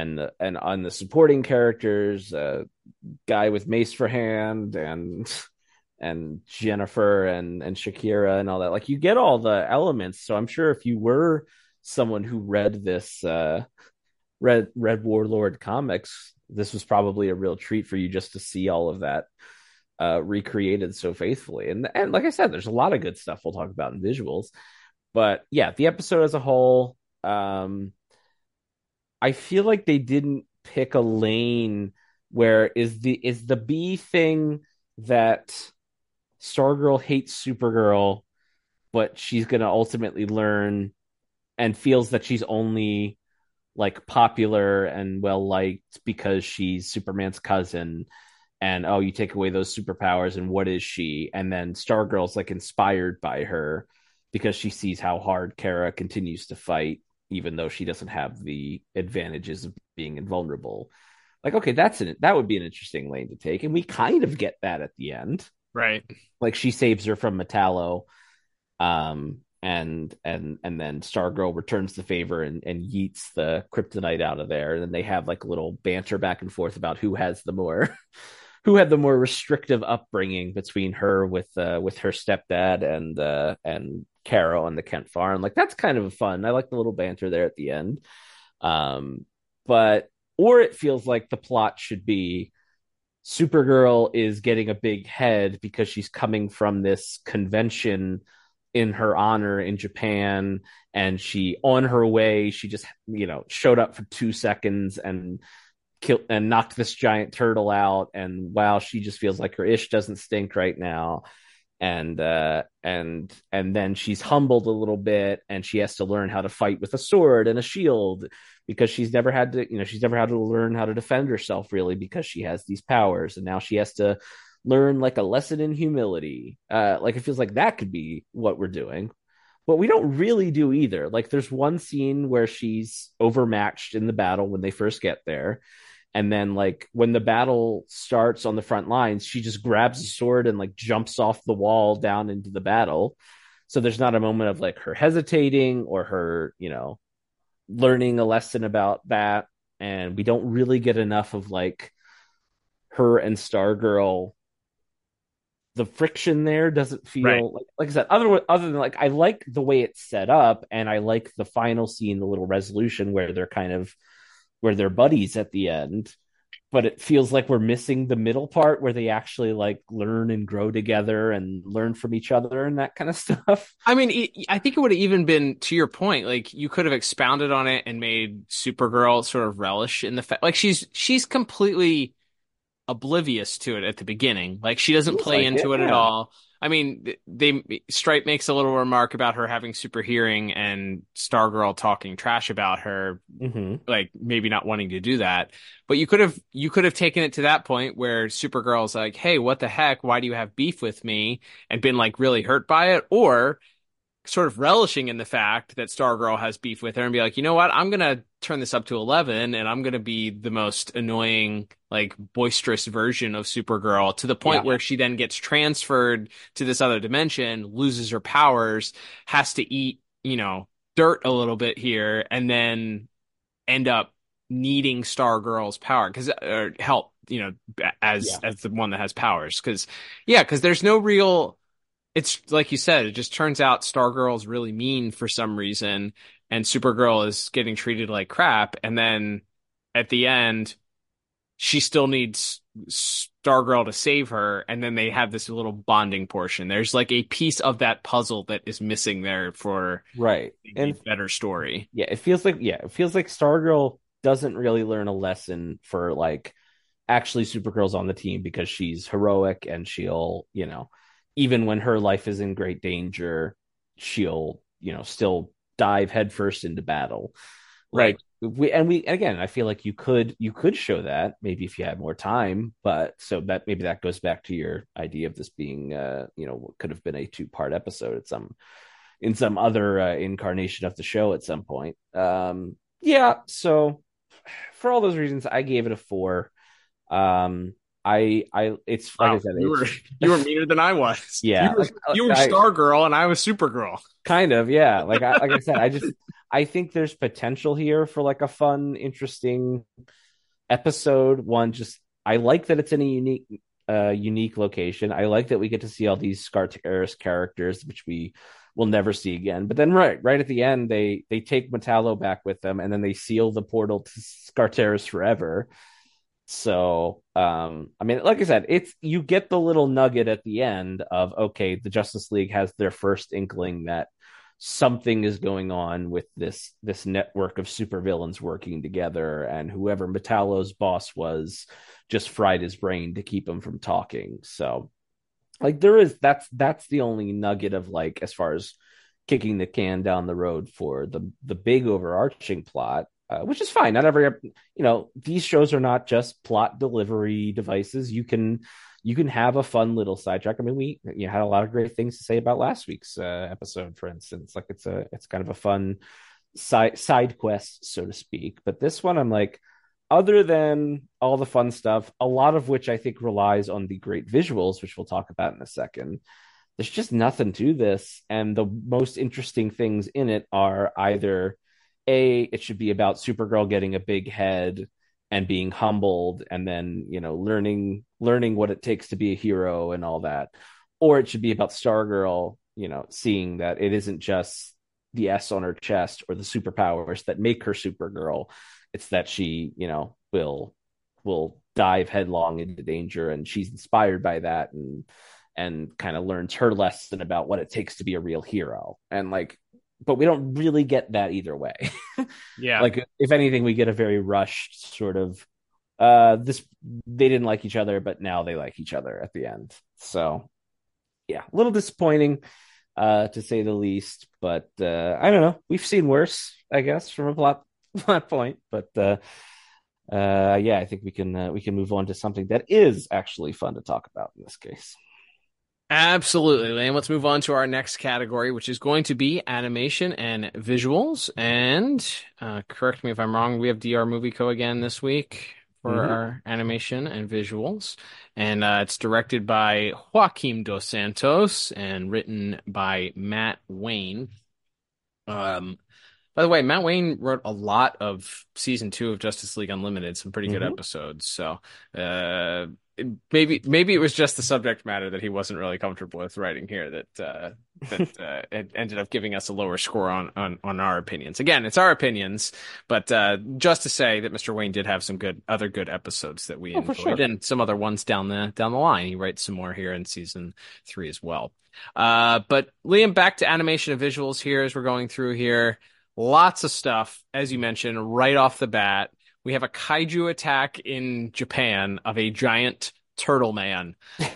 on the supporting characters, guy with mace for hand and Jennifer and Shakira and all that. Like, you get all the elements. So I'm sure if you were someone who read this read Warlord comics, this was probably a real treat for you just to see all of that recreated so faithfully. And like I said, there's a lot of good stuff we'll talk about in visuals. But yeah, the episode as a whole, I feel like they didn't pick a lane where is the B thing that Stargirl hates Supergirl, but she's going to ultimately learn and feels that she's only like popular and well liked because she's Superman's cousin. And oh, you take away those superpowers, and what is she? And then Stargirl's like inspired by her because she sees how hard Kara continues to fight, even though she doesn't have the advantages of being invulnerable. Like, okay, that would be an interesting lane to take, and we kind of get that at the end, right? Like, she saves her from Metallo, and then Stargirl returns the favor and yeets the kryptonite out of there, and then they have like a little banter back and forth about who had the more restrictive upbringing between her with her stepdad and Carol and the Kent farm. Like, that's kind of fun. I like the little banter there at the end. Or it feels like the plot should be Supergirl is getting a big head because she's coming from this convention in her honor in Japan, and on her way, she just, showed up for 2 seconds and killed and knocked this giant turtle out, and wow, she just feels like her ish doesn't stink right now. And then she's humbled a little bit, and she has to learn how to fight with a sword and a shield because she's never had to learn how to defend herself really, because she has these powers, and now she has to learn like a lesson in humility. Like, it feels like that could be what we're doing, but we don't really do either. Like, there's one scene where she's overmatched in the battle when they first get there. And then, like, when the battle starts on the front lines, she just grabs a sword and like jumps off the wall down into the battle. So there's not a moment of like her hesitating or her, learning a lesson about that. And we don't really get enough of like her and Stargirl. The friction there doesn't feel right. Like I said, other than like, I like the way it's set up, and I like the final scene, the little resolution where they're buddies at the end, but it feels like we're missing the middle part where they actually like learn and grow together and learn from each other and that kind of stuff. I mean, I think it would have even been, to your point, like, you could have expounded on it and made Supergirl sort of relish in the fact, like, she's completely oblivious to it at the beginning. Like, she doesn't play into it at all. I mean, Stripe makes a little remark about her having super hearing and Stargirl talking trash about her, like maybe not wanting to do that. But you could have taken it to that point where Supergirl's like, "Hey, what the heck? Why do you have beef with me?" and been like really hurt by it, or sort of relishing in the fact that Stargirl has beef with her and be like, you know what? I'm gonna turn this up to 11, and I'm gonna be the most annoying, like, boisterous version of Supergirl, to the point where she then gets transferred to this other dimension, loses her powers, has to eat, dirt a little bit here, and then end up needing Stargirl's power or help, as the one that has powers. Because there's no real. It's like you said, it just turns out Stargirl's really mean for some reason, and Supergirl is getting treated like crap. And then at the end, she still needs Stargirl to save her. And then they have this little bonding portion. There's like a piece of that puzzle that is missing there for a better story. Yeah, it feels like Stargirl doesn't really learn a lesson for like actually Supergirl's on the team because she's heroic, and she'll, even when her life is in great danger, she'll, still dive headfirst into battle. Right. Again, I feel like you could show that maybe if you had more time, but so that maybe that goes back to your idea of this being, what could have been a 2-part episode in some other incarnation of the show at some point. So for all those reasons, I gave it a 4. It's like I said, you were meaner than I was. Yeah, you were Stargirl and I was Supergirl. Kind of, yeah. Like I said, I think there's potential here for like a fun, interesting episode. One, just I like that it's in a unique unique location. I like that we get to see all these Scarteris characters, which we will never see again. But then right at the end, they take Metallo back with them, and then they seal the portal to Scarteris forever. So, I mean, like I said, you get the little nugget at the end of, okay, the Justice League has their first inkling that something is going on with this network of supervillains working together, and whoever Metallo's boss was just fried his brain to keep him from talking. So, like, that's the only nugget of, like, as far as kicking the can down the road for the big overarching plot. Which is fine. Not every, these shows are not just plot delivery devices. You can have a fun little sidetrack. I mean, we had a lot of great things to say about last week's episode, for instance. Like it's kind of a fun side quest, so to speak. But this one, I'm like, other than all the fun stuff, a lot of which I think relies on the great visuals, which we'll talk about in a second. There's just nothing to this, and the most interesting things in it are either it should be about Supergirl getting a big head and being humbled, and then learning what it takes to be a hero and all that, or it should be about Stargirl, seeing that it isn't just the S on her chest or the superpowers that make her Supergirl. It's that she, will dive headlong into danger, and she's inspired by that, and kind of learns her lesson about what it takes to be a real hero. And but we don't really get that either way. Yeah. Like, if anything, we get a very rushed sort of they didn't like each other, but now they like each other at the end. So yeah, a little disappointing to say the least, but I don't know. We've seen worse, I guess, from a plot point, but I think we can move on to something that is actually fun to talk about in this case. Absolutely, Liam. Let's move on to our next category, which is going to be animation and visuals. And correct me if I'm wrong, we have DR Movie Co. again this week for our animation and visuals. And it's directed by Joaquim Dos Santos and written by Matt Wayne. By the way, Matt Wayne wrote a lot of season 2 of Justice League Unlimited, some pretty good episodes. So maybe it was just the subject matter that he wasn't really comfortable with writing here that it ended up giving us a lower score on our opinions. Again, it's our opinions, but just to say that Mr. Wayne did have some other good episodes that we enjoyed, sure. And some other ones down the line. He writes some more here in season 3 as well. But Liam, back to animation and visuals here as we're going through here. Lots of stuff, as you mentioned, right off the bat. We have a kaiju attack in Japan of a giant turtle man.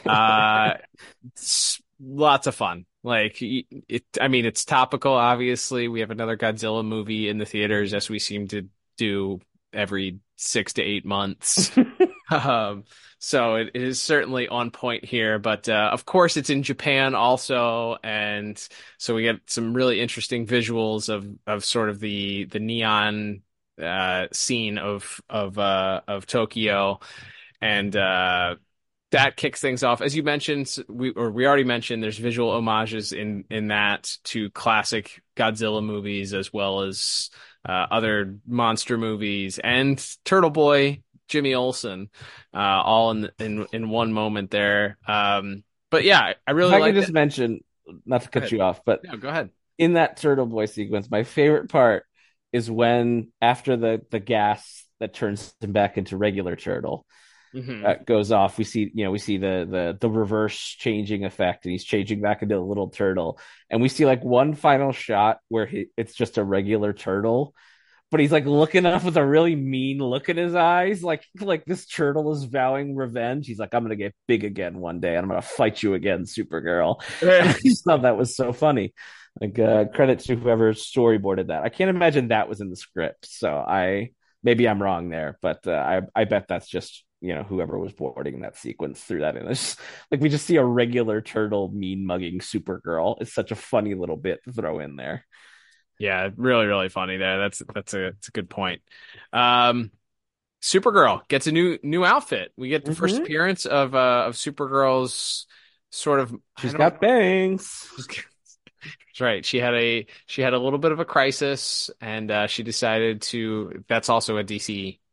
Lots of fun. It's topical, obviously. We have another Godzilla movie in the theaters, as we seem to do every 6 to 8 months. So it is certainly on point here, but of course it's in Japan also, and so we get some really interesting visuals of sort of the neon scene of Tokyo, and that kicks things off. As you mentioned, we already mentioned, there's visual homages in that to classic Godzilla movies, as well as other monster movies, and Turtle Boy Jimmy Olsen, all in one moment there. But yeah, I really like. I can just mention, not to cut you off, but no, go ahead. In that Turtle Boy sequence, my favorite part is when, after the gas that turns him back into regular turtle goes off, we see the reverse changing effect, and he's changing back into a little turtle, and we see one final shot where it's just a regular turtle, but he's looking up with a really mean look in his eyes, like this turtle is vowing revenge. He's like, I'm gonna get big again one day, and I'm gonna fight you again, Supergirl. I just thought that was so funny. Credit to whoever storyboarded that. I can't imagine that was in the script, so maybe I'm wrong there, but I bet that's just whoever was boarding that sequence threw that in. It's we just see a regular turtle mean mugging Supergirl. It's such a funny little bit to throw in there. Yeah, really, really funny there. That's a good point. Supergirl gets a new outfit. We get the first appearance of Supergirl's sort of. She's got bangs. That's right. She had a little bit of a crisis, and she decided to. That's also a DC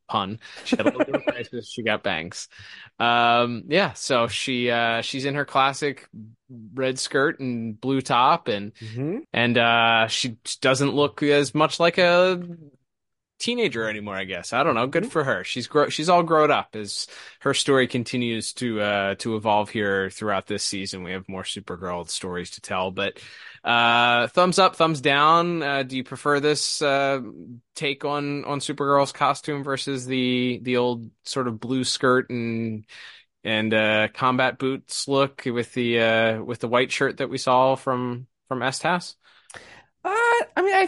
pun. She had a little bit of crisis. She got bangs. Yeah, so she's in her classic red skirt and blue top, and she doesn't look as much like a teenager anymore, I guess. I don't know. Good for her. She's all grown up as her story continues to evolve here throughout this season. We have more Supergirl stories to tell, but thumbs up, thumbs down. Do you prefer this take on Supergirl's costume versus the old sort of blue skirt and combat boots look with the white shirt that we saw from Estas? I mean,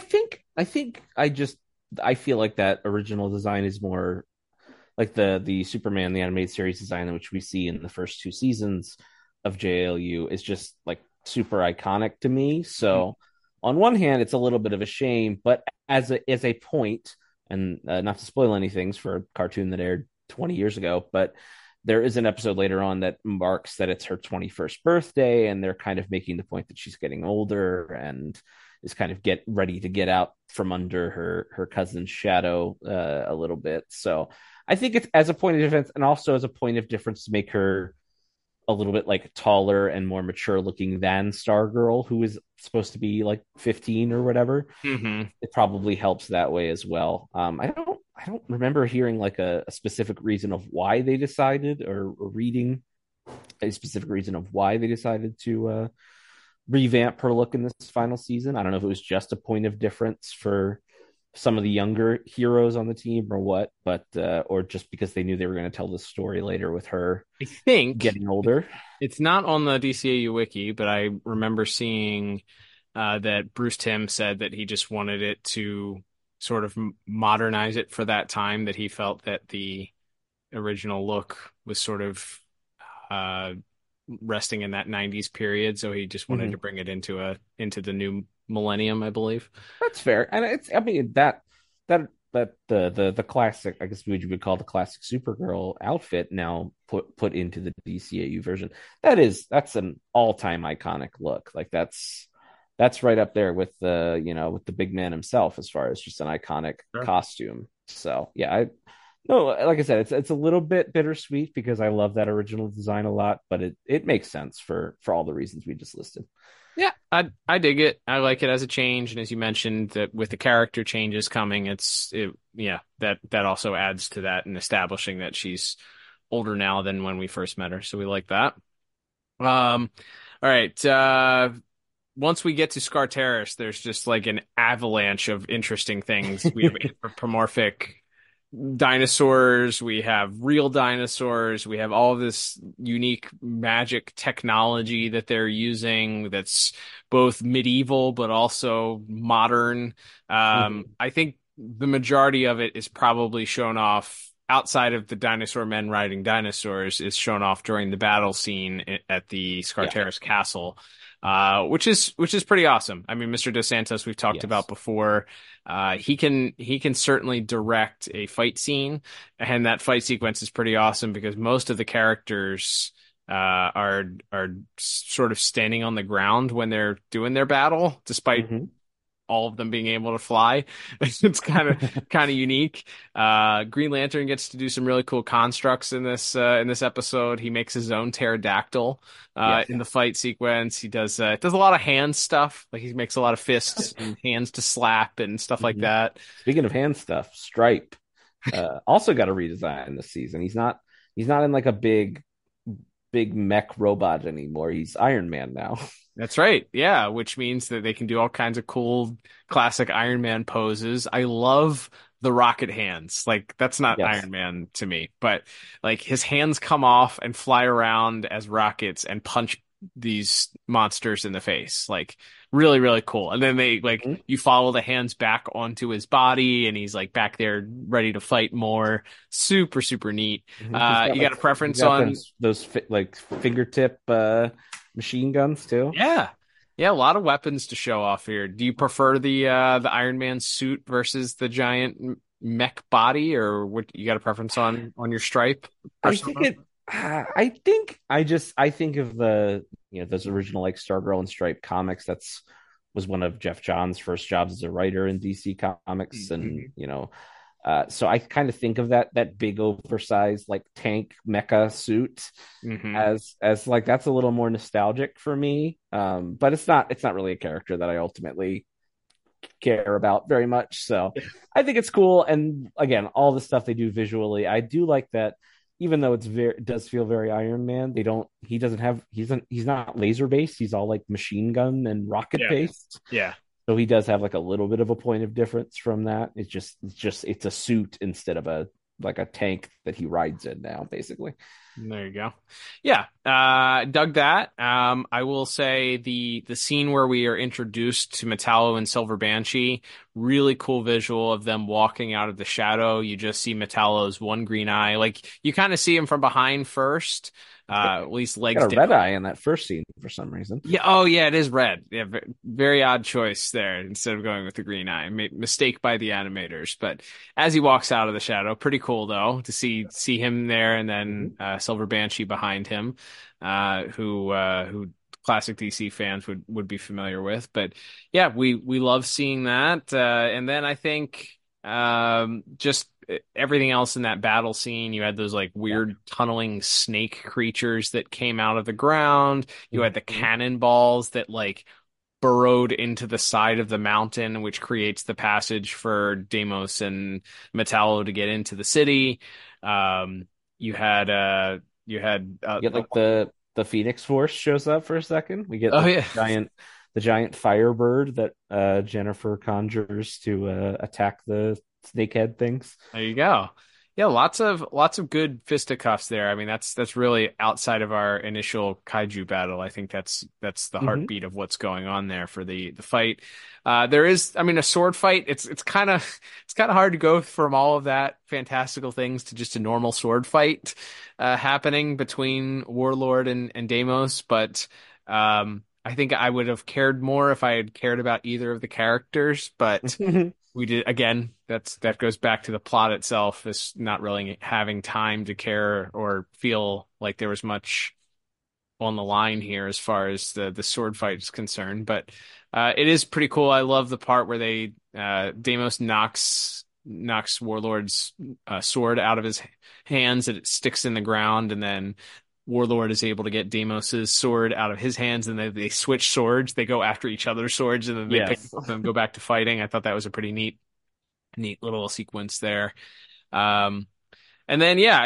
I feel like that original design is more like the Superman, the animated series design, which we see in the first 2 seasons of JLU, is just like super iconic to me. So on one hand, it's a little bit of a shame, but as a point, and not to spoil anything for a cartoon that aired 20 years ago, but there is an episode later on that marks that it's her 21st birthday, and they're kind of making the point that she's getting older and is kind of ready to get out from under her cousin's shadow a little bit. So I think it's as a point of difference, and also as a point of difference to make her a little bit like taller and more mature looking than Stargirl, who is supposed to be like 15 or whatever. It probably helps that way as well. I don't remember hearing like a specific reason of why they decided, or reading a specific reason of why they decided to revamp her look in this final season. I don't know if it was just a point of difference for some of the younger heroes on the team or what, but or just because they knew they were going to tell this story later with her, I think, getting older. It's not on the DCAU wiki, but I remember seeing that Bruce Timm said that he just wanted it to sort of modernize it for that time, that he felt that the original look was sort of resting in that 90s period, so he just wanted to bring it into the new millennium, I believe. That's fair. And the classic, I guess we would call the classic Supergirl outfit now put into the DCAU version. That's an all-time iconic look. Like that's right up there with with the big man himself as far as just an iconic costume. So yeah, like I said, it's a little bit bittersweet because I love that original design a lot, but it makes sense for all the reasons we just listed. Yeah, I dig it. I like it as a change, and as you mentioned, that with the character changes coming, that also adds to that and establishing that she's older now than when we first met her. So we like that. All right. Once we get to Scar Terrace, there's just like an avalanche of interesting things. We have anthropomorphic dinosaurs, we have real dinosaurs, we have all this unique magic technology that they're using that's both medieval but also modern. I think the majority of it is probably shown off outside of the dinosaur men riding dinosaurs, is shown off during the battle scene at the Scar Terrace Castle. Which is pretty awesome. I mean, Mr. Dos Santos, we've talked about before. He can certainly direct a fight scene, and that fight sequence is pretty awesome because most of the characters are sort of standing on the ground when they're doing their battle, despite all of them being able to fly. It's kind of unique. Green Lantern gets to do some really cool constructs in this episode. He makes his own pterodactyl in the fight sequence. He does a lot of hand stuff. Like he makes a lot of fists and hands to slap and stuff like that. Speaking of hand stuff, Stripe also got a redesign this season. He's not in like a big mech robot anymore. He's Iron Man now. That's right. Yeah, which means that they can do all kinds of cool classic Iron Man poses. I love the rocket hands. Like that's not Iron Man to me, but like his hands come off and fly around as rockets and punch these monsters in the face. Like really, really cool. And then they you follow the hands back onto his body and he's like back there ready to fight more. Super, super neat. You got a preference on those fingertip machine guns too? Yeah, a lot of weapons to show off here. Do you prefer the Iron Man suit versus the giant mech body, or what? You got a preference on your Stripe? I think of the those original like Stargirl and Stripe comics. Was one of Jeff Johns' first jobs as a writer in DC Comics, and So I kind of think of that big oversized like tank mecha suit as like that's a little more nostalgic for me. But it's not really a character that I ultimately care about very much. So I think it's cool. And again, all the stuff they do visually, I do like that. Even though it does feel very Iron Man, he's not laser based. He's all like machine gun and rocket based. Yeah. So he does have like a little bit of a point of difference from that. It's a suit instead of a tank that he rides in now, basically. There you go. Yeah. Dug that. I will say the scene where we are introduced to Metallo and Silver Banshee, really cool visual of them walking out of the shadow. You just see Metallo's one green eye. Like you kind of see him from behind first. At least legs got a red eye in that first scene for some reason. Yeah. Oh, yeah. It is red. Yeah. Very odd choice there instead of going with the green eye. Mistake by the animators. But as he walks out of the shadow, pretty cool though to see him there, and then Silver Banshee behind him, who classic DC fans would be familiar with. But yeah, we love seeing that. And then I think just everything else in that battle scene, you had those like weird tunneling snake creatures that came out of the ground. You had the cannonballs that like burrowed into the side of the mountain, which creates the passage for Deimos and Metallo to get into the city. You had like the Phoenix Force shows up for a second. We get the giant firebird that Jennifer conjures to attack the snakehead things. There you go. Yeah, lots of good fisticuffs there. I mean, that's really outside of our initial kaiju battle. I think that's the heartbeat of what's going on there for the fight. There is, I mean, a sword fight. It's kind of hard to go from all of that fantastical things to just a normal sword fight happening between Warlord and Deimos. But I think I would have cared more if I had cared about either of the characters. But we did, again, that goes back to the plot itself, is not really having time to care or feel like there was much on the line here as far as the sword fight is concerned. But it is pretty cool. I love the part where Deimos knocks Warlord's sword out of his hands, and it sticks in the ground, and then Warlord is able to get Deimos's sword out of his hands, and they switch swords. They go after each other's swords, and then they pick up and go back to fighting. I thought that was a pretty neat little sequence there. And then, yeah,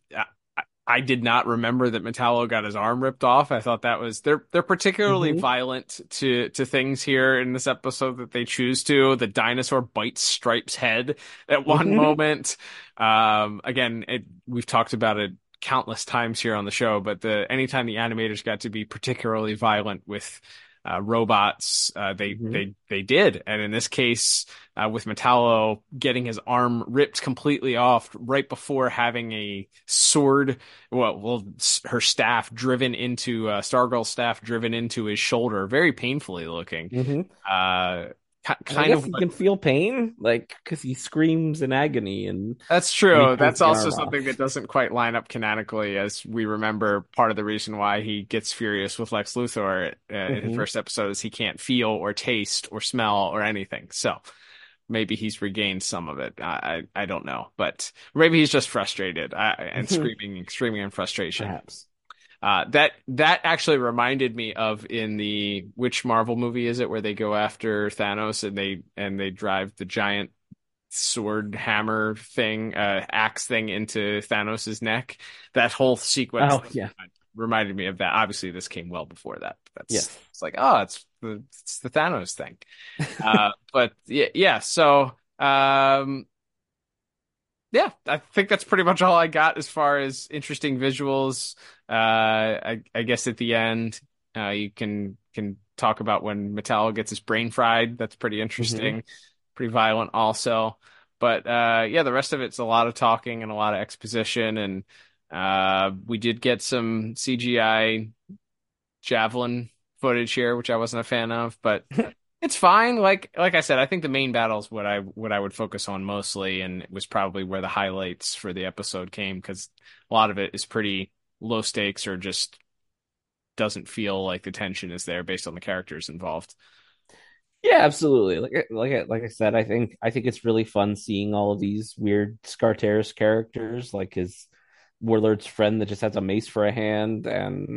I did not remember that Metallo got his arm ripped off. I thought that was, they're particularly violent to things here in this episode that they choose to. The dinosaur bites Stripe's head at one moment. Again, we've talked about it countless times here on the show, but anytime the animators got to be particularly violent with robots, they did. And in this case, with Metallo getting his arm ripped completely off right before having a sword, her staff driven into Stargirl's staff driven into his shoulder, very painfully looking. Kind of, you can feel pain, like, because he screams in agony, and that's true. That's also something that doesn't quite line up canonically, as we remember. Part of the reason why he gets furious with Lex Luthor in his first episode is he can't feel or taste or smell or anything. So maybe he's regained some of it. I don't know, but maybe he's just frustrated and screaming in frustration. Perhaps. That actually reminded me of which Marvel movie is it where they go after Thanos and they drive the giant sword hammer thing, axe thing into Thanos's neck. That whole sequence reminded me of that. Obviously, this came well before that. It's like, it's the Thanos thing. But yeah. So. Yeah, I think that's pretty much all I got as far as interesting visuals. I guess at the end, you can talk about when Metallo gets his brain fried. That's pretty interesting, pretty violent also. But the rest of it's a lot of talking and a lot of exposition. And we did get some CGI Javelin footage here, which I wasn't a fan of, but it's fine. Like I said, I think the main battle is what I would focus on mostly, and it was probably where the highlights for the episode came, because a lot of it is pretty low stakes or just doesn't feel like the tension is there based on the characters involved. Yeah, absolutely. Like I said, I think it's really fun seeing all of these weird Scarteris characters, like his warlord's friend that just has a mace for a hand,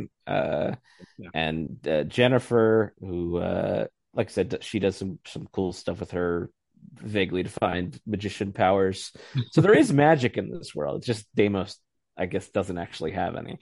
and Jennifer, who like I said, she does some cool stuff with her vaguely defined magician powers. So there is magic in this world. It's just Deimos, I guess, doesn't actually have any.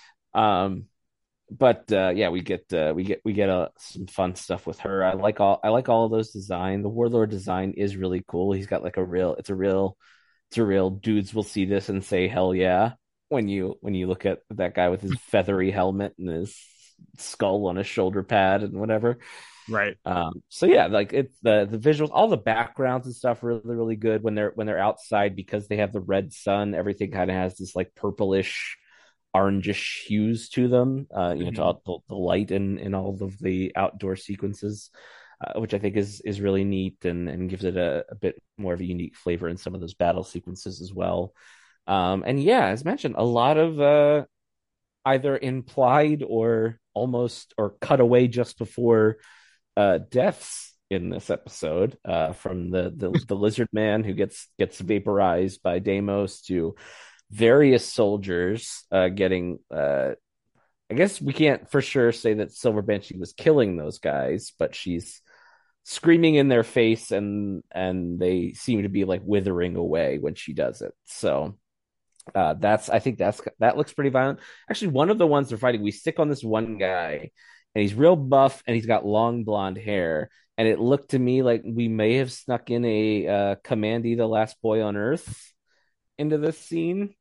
But yeah, we get some fun stuff with her. I like all of those design. The warlord design is really cool. He's got like it's a real dudes will see this and say hell yeah when you look at that guy with his feathery helmet and his skull on his shoulder pad and whatever. Right. So yeah, like it's the visuals, all the backgrounds and stuff are really, really good when they're outside, because they have the red sun. Everything kind of has this like purplish, orangish hues to them. To the light in all of the outdoor sequences, which I think is really neat and gives it a bit more of a unique flavor in some of those battle sequences as well. And yeah, as mentioned, a lot of either implied or almost or cut away just before deaths in this episode, from the lizard man who gets vaporized by Deimos to various soldiers getting I guess we can't for sure say that Silver Banshee was killing those guys, but she's screaming in their face and they seem to be like withering away when she does it. So I think that looks pretty violent. Actually, one of the ones they're fighting, we stick on this one guy and he's real buff and he's got long blonde hair, and it looked to me like we may have snuck in a Commandy, the Last Boy on Earth, into this scene.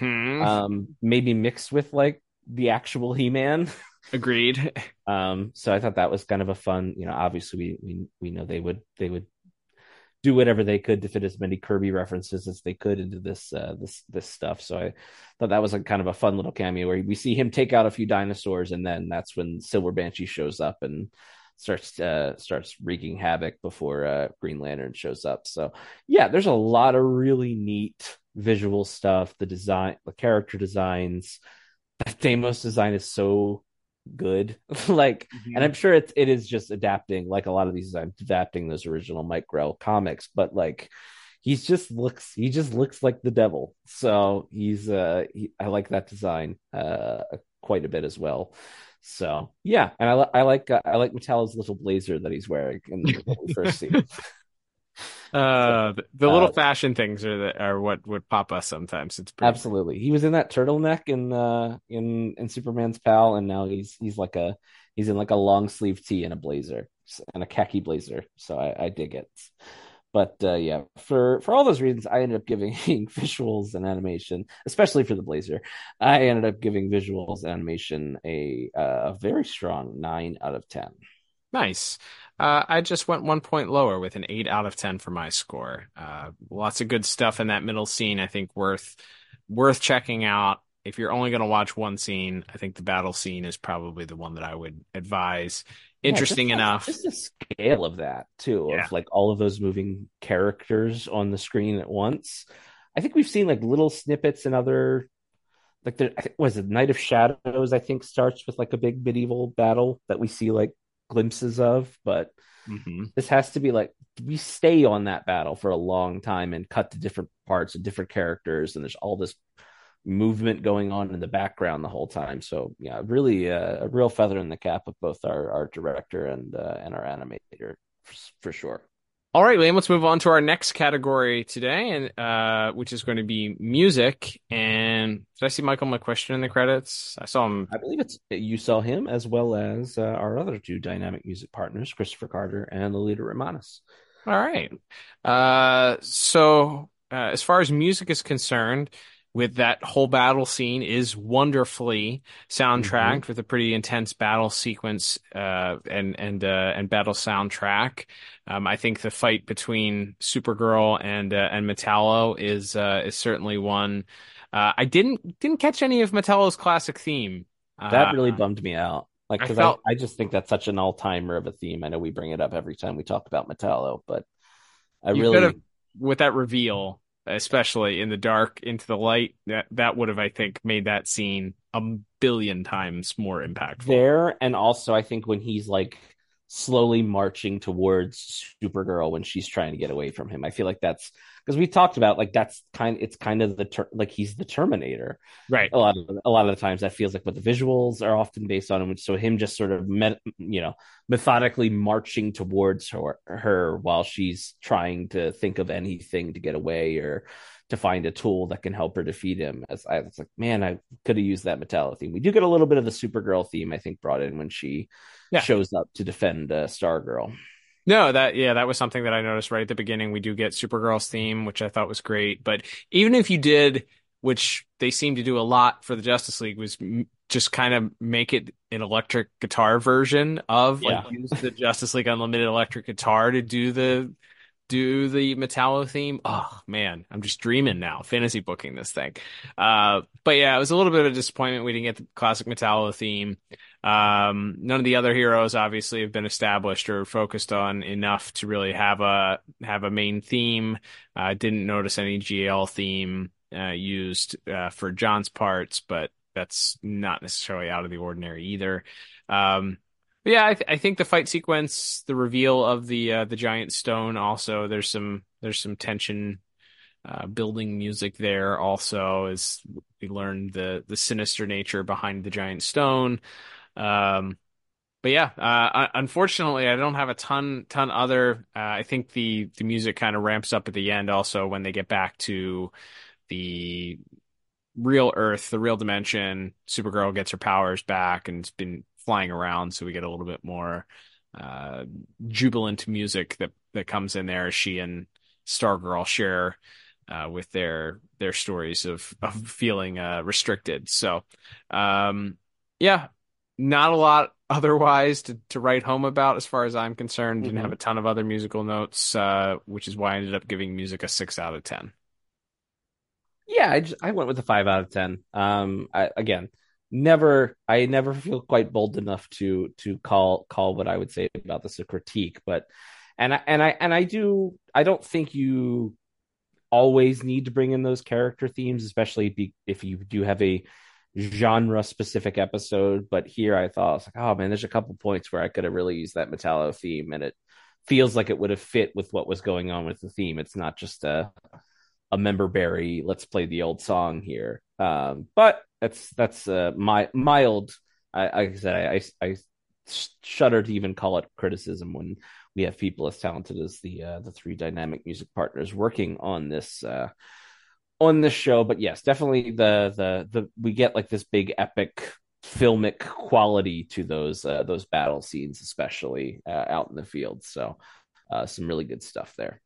Maybe mixed with like the actual He-Man. Agreed. So I thought that was kind of a fun, obviously we know they would do whatever they could to fit as many Kirby references as they could into this stuff. So I thought that was a kind of a fun little cameo where we see him take out a few dinosaurs, and then that's when Silver Banshee shows up and starts wreaking havoc before Green Lantern shows up. So yeah, there's a lot of really neat visual stuff. The design, the character designs, the Deimos design is so good. And I'm sure it is just adapting, like a lot of these designs, adapting those original Mike Grell comics, but like he just looks like the devil. So I like that design quite a bit as well. So yeah, and I like Metallo's little blazer that he's wearing when we first see him. The little fashion things are what would pop us sometimes. It's absolutely. He was in that turtleneck in Superman's Pal, and now he's in like a long sleeve tee and a blazer and a khaki blazer. So I dig it. But yeah, for all those reasons, I ended up giving visuals and animation, especially for the blazer. I ended up giving visuals and animation a very strong 9 out of 10. Nice. I just went 1 point lower with an 8 out of 10 for my score. Lots of good stuff in that middle scene. I think worth checking out. If you're only going to watch one scene, I think the battle scene is probably the one that I would advise. Interesting enough. Just the scale of that too, of like all of those moving characters on the screen at once. I think we've seen like little snippets in other, like was it Night of Shadows? I think starts with like a big medieval battle that we see like glimpses of, but this has to be like we stay on that battle for a long time and cut to different parts and different characters, and there's all this movement going on in the background the whole time. So yeah, really a real feather in the cap of both our director and our animator for sure. All right, Liam, let's move on to our next category today, and which is going to be music. And did I see Michael McQuestion in the credits? I saw him. I believe you saw him, as well as our other two dynamic music partners, Christopher Carter and Lolita Romanos. All right. So as far as music is concerned, with that whole battle scene is wonderfully soundtracked with a pretty intense battle sequence and battle soundtrack. I think the fight between Supergirl and Metallo is certainly one. I didn't catch any of Metallo's classic theme. That really bummed me out. Like, because I just think that's such an all-timer of a theme. I know we bring it up every time we talk about Metallo, but with that reveal, especially in the dark into the light, that would have, I think, made that scene a billion times more impactful. There, and also I think when he's like slowly marching towards Supergirl when she's trying to get away from him. I feel like that's because we talked about like it's kind of like he's the Terminator, right? A lot of the times that feels like what the visuals are often based on, and so him just sort of methodically marching towards her while she's trying to think of anything to get away or to find a tool that can help her defeat him. It's like, man, I could have used that Metallo theme. We do get a little bit of the Supergirl theme, I think, brought in when she shows up to defend Stargirl. No, that was something that I noticed right at the beginning. We do get Supergirl's theme, which I thought was great. But even if you did, which they seem to do a lot for the Justice League, was just kind of make it an electric guitar version of use the Justice League Unlimited electric guitar to do the Metallo theme. Oh man, I'm just dreaming now, fantasy booking this thing. But yeah, it was a little bit of a disappointment we didn't get the classic Metallo theme. None of the other heroes obviously have been established or focused on enough to really have a main theme. Didn't notice any GL theme used for John's parts, but that's not necessarily out of the ordinary either. But yeah, I think the fight sequence, the reveal of the giant stone, also there's some tension building music there. Also, as we learn the sinister nature behind the giant stone. But yeah, unfortunately, I don't have a ton other. I think the music kind of ramps up at the end. Also, when they get back to the real Earth, the real dimension, Supergirl gets her powers back and it's been flying around, so we get a little bit more jubilant music that comes in there as she and Stargirl share with their stories of feeling restricted. So yeah, not a lot otherwise to write home about as far as I'm concerned. Didn't have a ton of other musical notes, which is why I ended up giving music a 6 out of 10. Yeah, I went with a 5 out of 10. I never feel quite bold enough to call what I would say about this a critique, but I don't think you always need to bring in those character themes, especially if you do have a genre specific episode. But here I thought, I was like, oh man, there's a couple points where I could have really used that Metallo theme, and it feels like it would have fit with what was going on with the theme. It's not just a member berry, let's play the old song here. But that's my mild. I shudder to even call it criticism when we have people as talented as the three dynamic music partners working on this show. But yes, definitely the we get like this big epic filmic quality to those battle scenes, especially out in the field. So some really good stuff there.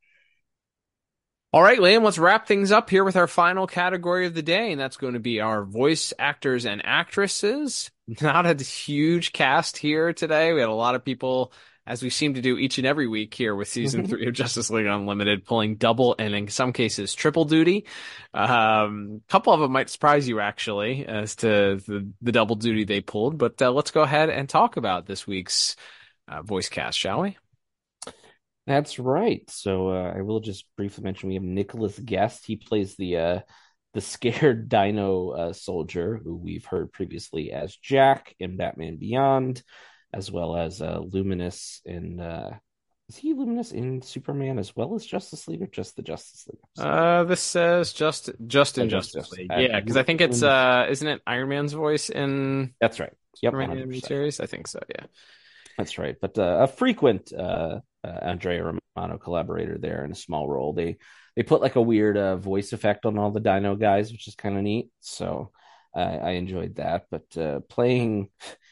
All right, Liam, let's wrap things up here with our final category of the day, and that's going to be our voice actors and actresses. Not a huge cast here today. We had a lot of people, as we seem to do each and every week here with season 3 of Justice League Unlimited, pulling double and in some cases triple duty. A couple of them might surprise you, actually, as to the double duty they pulled. But let's go ahead and talk about this week's voice cast, shall we? That's right. So I will just briefly mention we have Nicholas Guest. He plays the scared Dino soldier, who we've heard previously as Jack in Batman Beyond, as well as Luminous in is he Luminous in Superman as well as Justice League, or just the Justice League? This says just in Justice League. Yeah, because I think it's isn't it Iron Man's voice in That's right. Yep, Superman series? I think so, yeah. That's right. But a frequent Andrea Romano collaborator there in a small role. They put like a weird voice effect on all the Dino guys, which is kind of neat. So I enjoyed that. But playing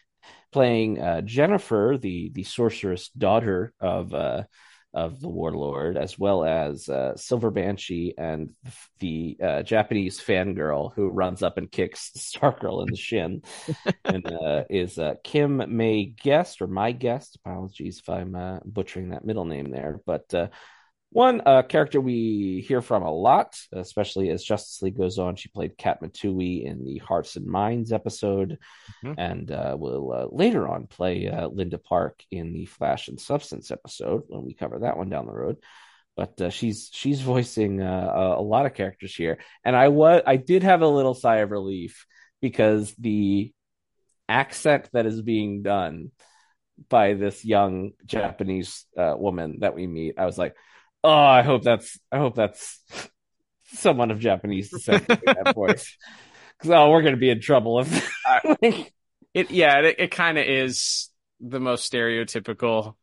Jennifer, the sorceress daughter of the warlord, as well as Silver Banshee and the Japanese fangirl who runs up and kicks Stargirl in the shin, and is Kim May Guest, or My Guest. Apologies if I'm butchering that middle name there. But one character we hear from a lot, especially as Justice League goes on. She played Kat Matui in the Hearts and Minds episode, and will later on play Linda Park in the Flash and Substance episode when we cover that one down the road. But she's voicing a lot of characters here, and I did have a little sigh of relief because the accent that is being done by this young Japanese woman that we meet. I was like, oh, I hope that's someone of Japanese descent doing that voice. Because we're gonna be in trouble if it kind of is the most stereotypical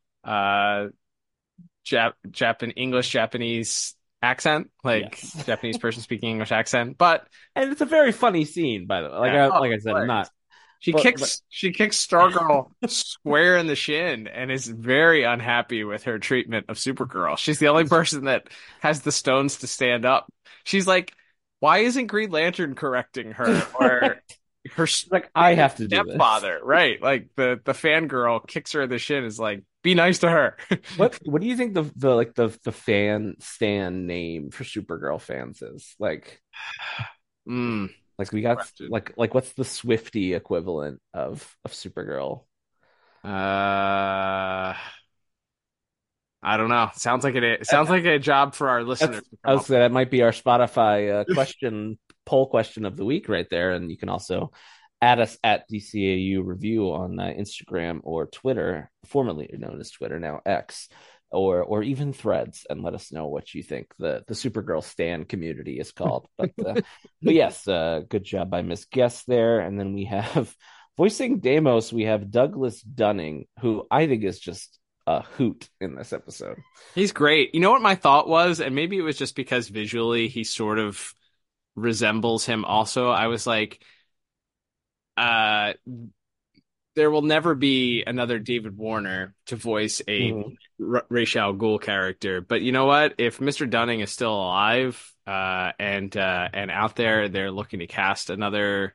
English Japanese accent, like yes. Japanese person speaking English accent. And it's a very funny scene, by the way. Like I said, I'm not. She kicks Stargirl square in the shin and is very unhappy with her treatment of Supergirl. She's the only person that has the stones to stand up. She's like, why isn't Green Lantern correcting her? Or her like, I have to do this. Stepfather, right? Like the fangirl kicks her in the shin, is like, be nice to her. What do you think the fan stan name for Supergirl fans is? Like like we got like what's the Swiftie equivalent of Supergirl? I don't know. Sounds like like a job for our listeners. I would say that might be our Spotify poll question of the week right there. And you can also add us at DCAU Review on Instagram or Twitter, formerly known as Twitter, now X, or even Threads, and let us know what you think the Supergirl stan community is called. But yes, good job by Miss Guest there. And then we have voicing Deimos, we have Douglas Dunning, who I think is just a hoot in this episode. He's great. You know what my thought was, and maybe it was just because visually he sort of resembles him also. I was like, there will never be another David Warner to voice a Ra's al Ghul character. But you know what? If Mr. Dunning is still alive and out there, they're looking to cast another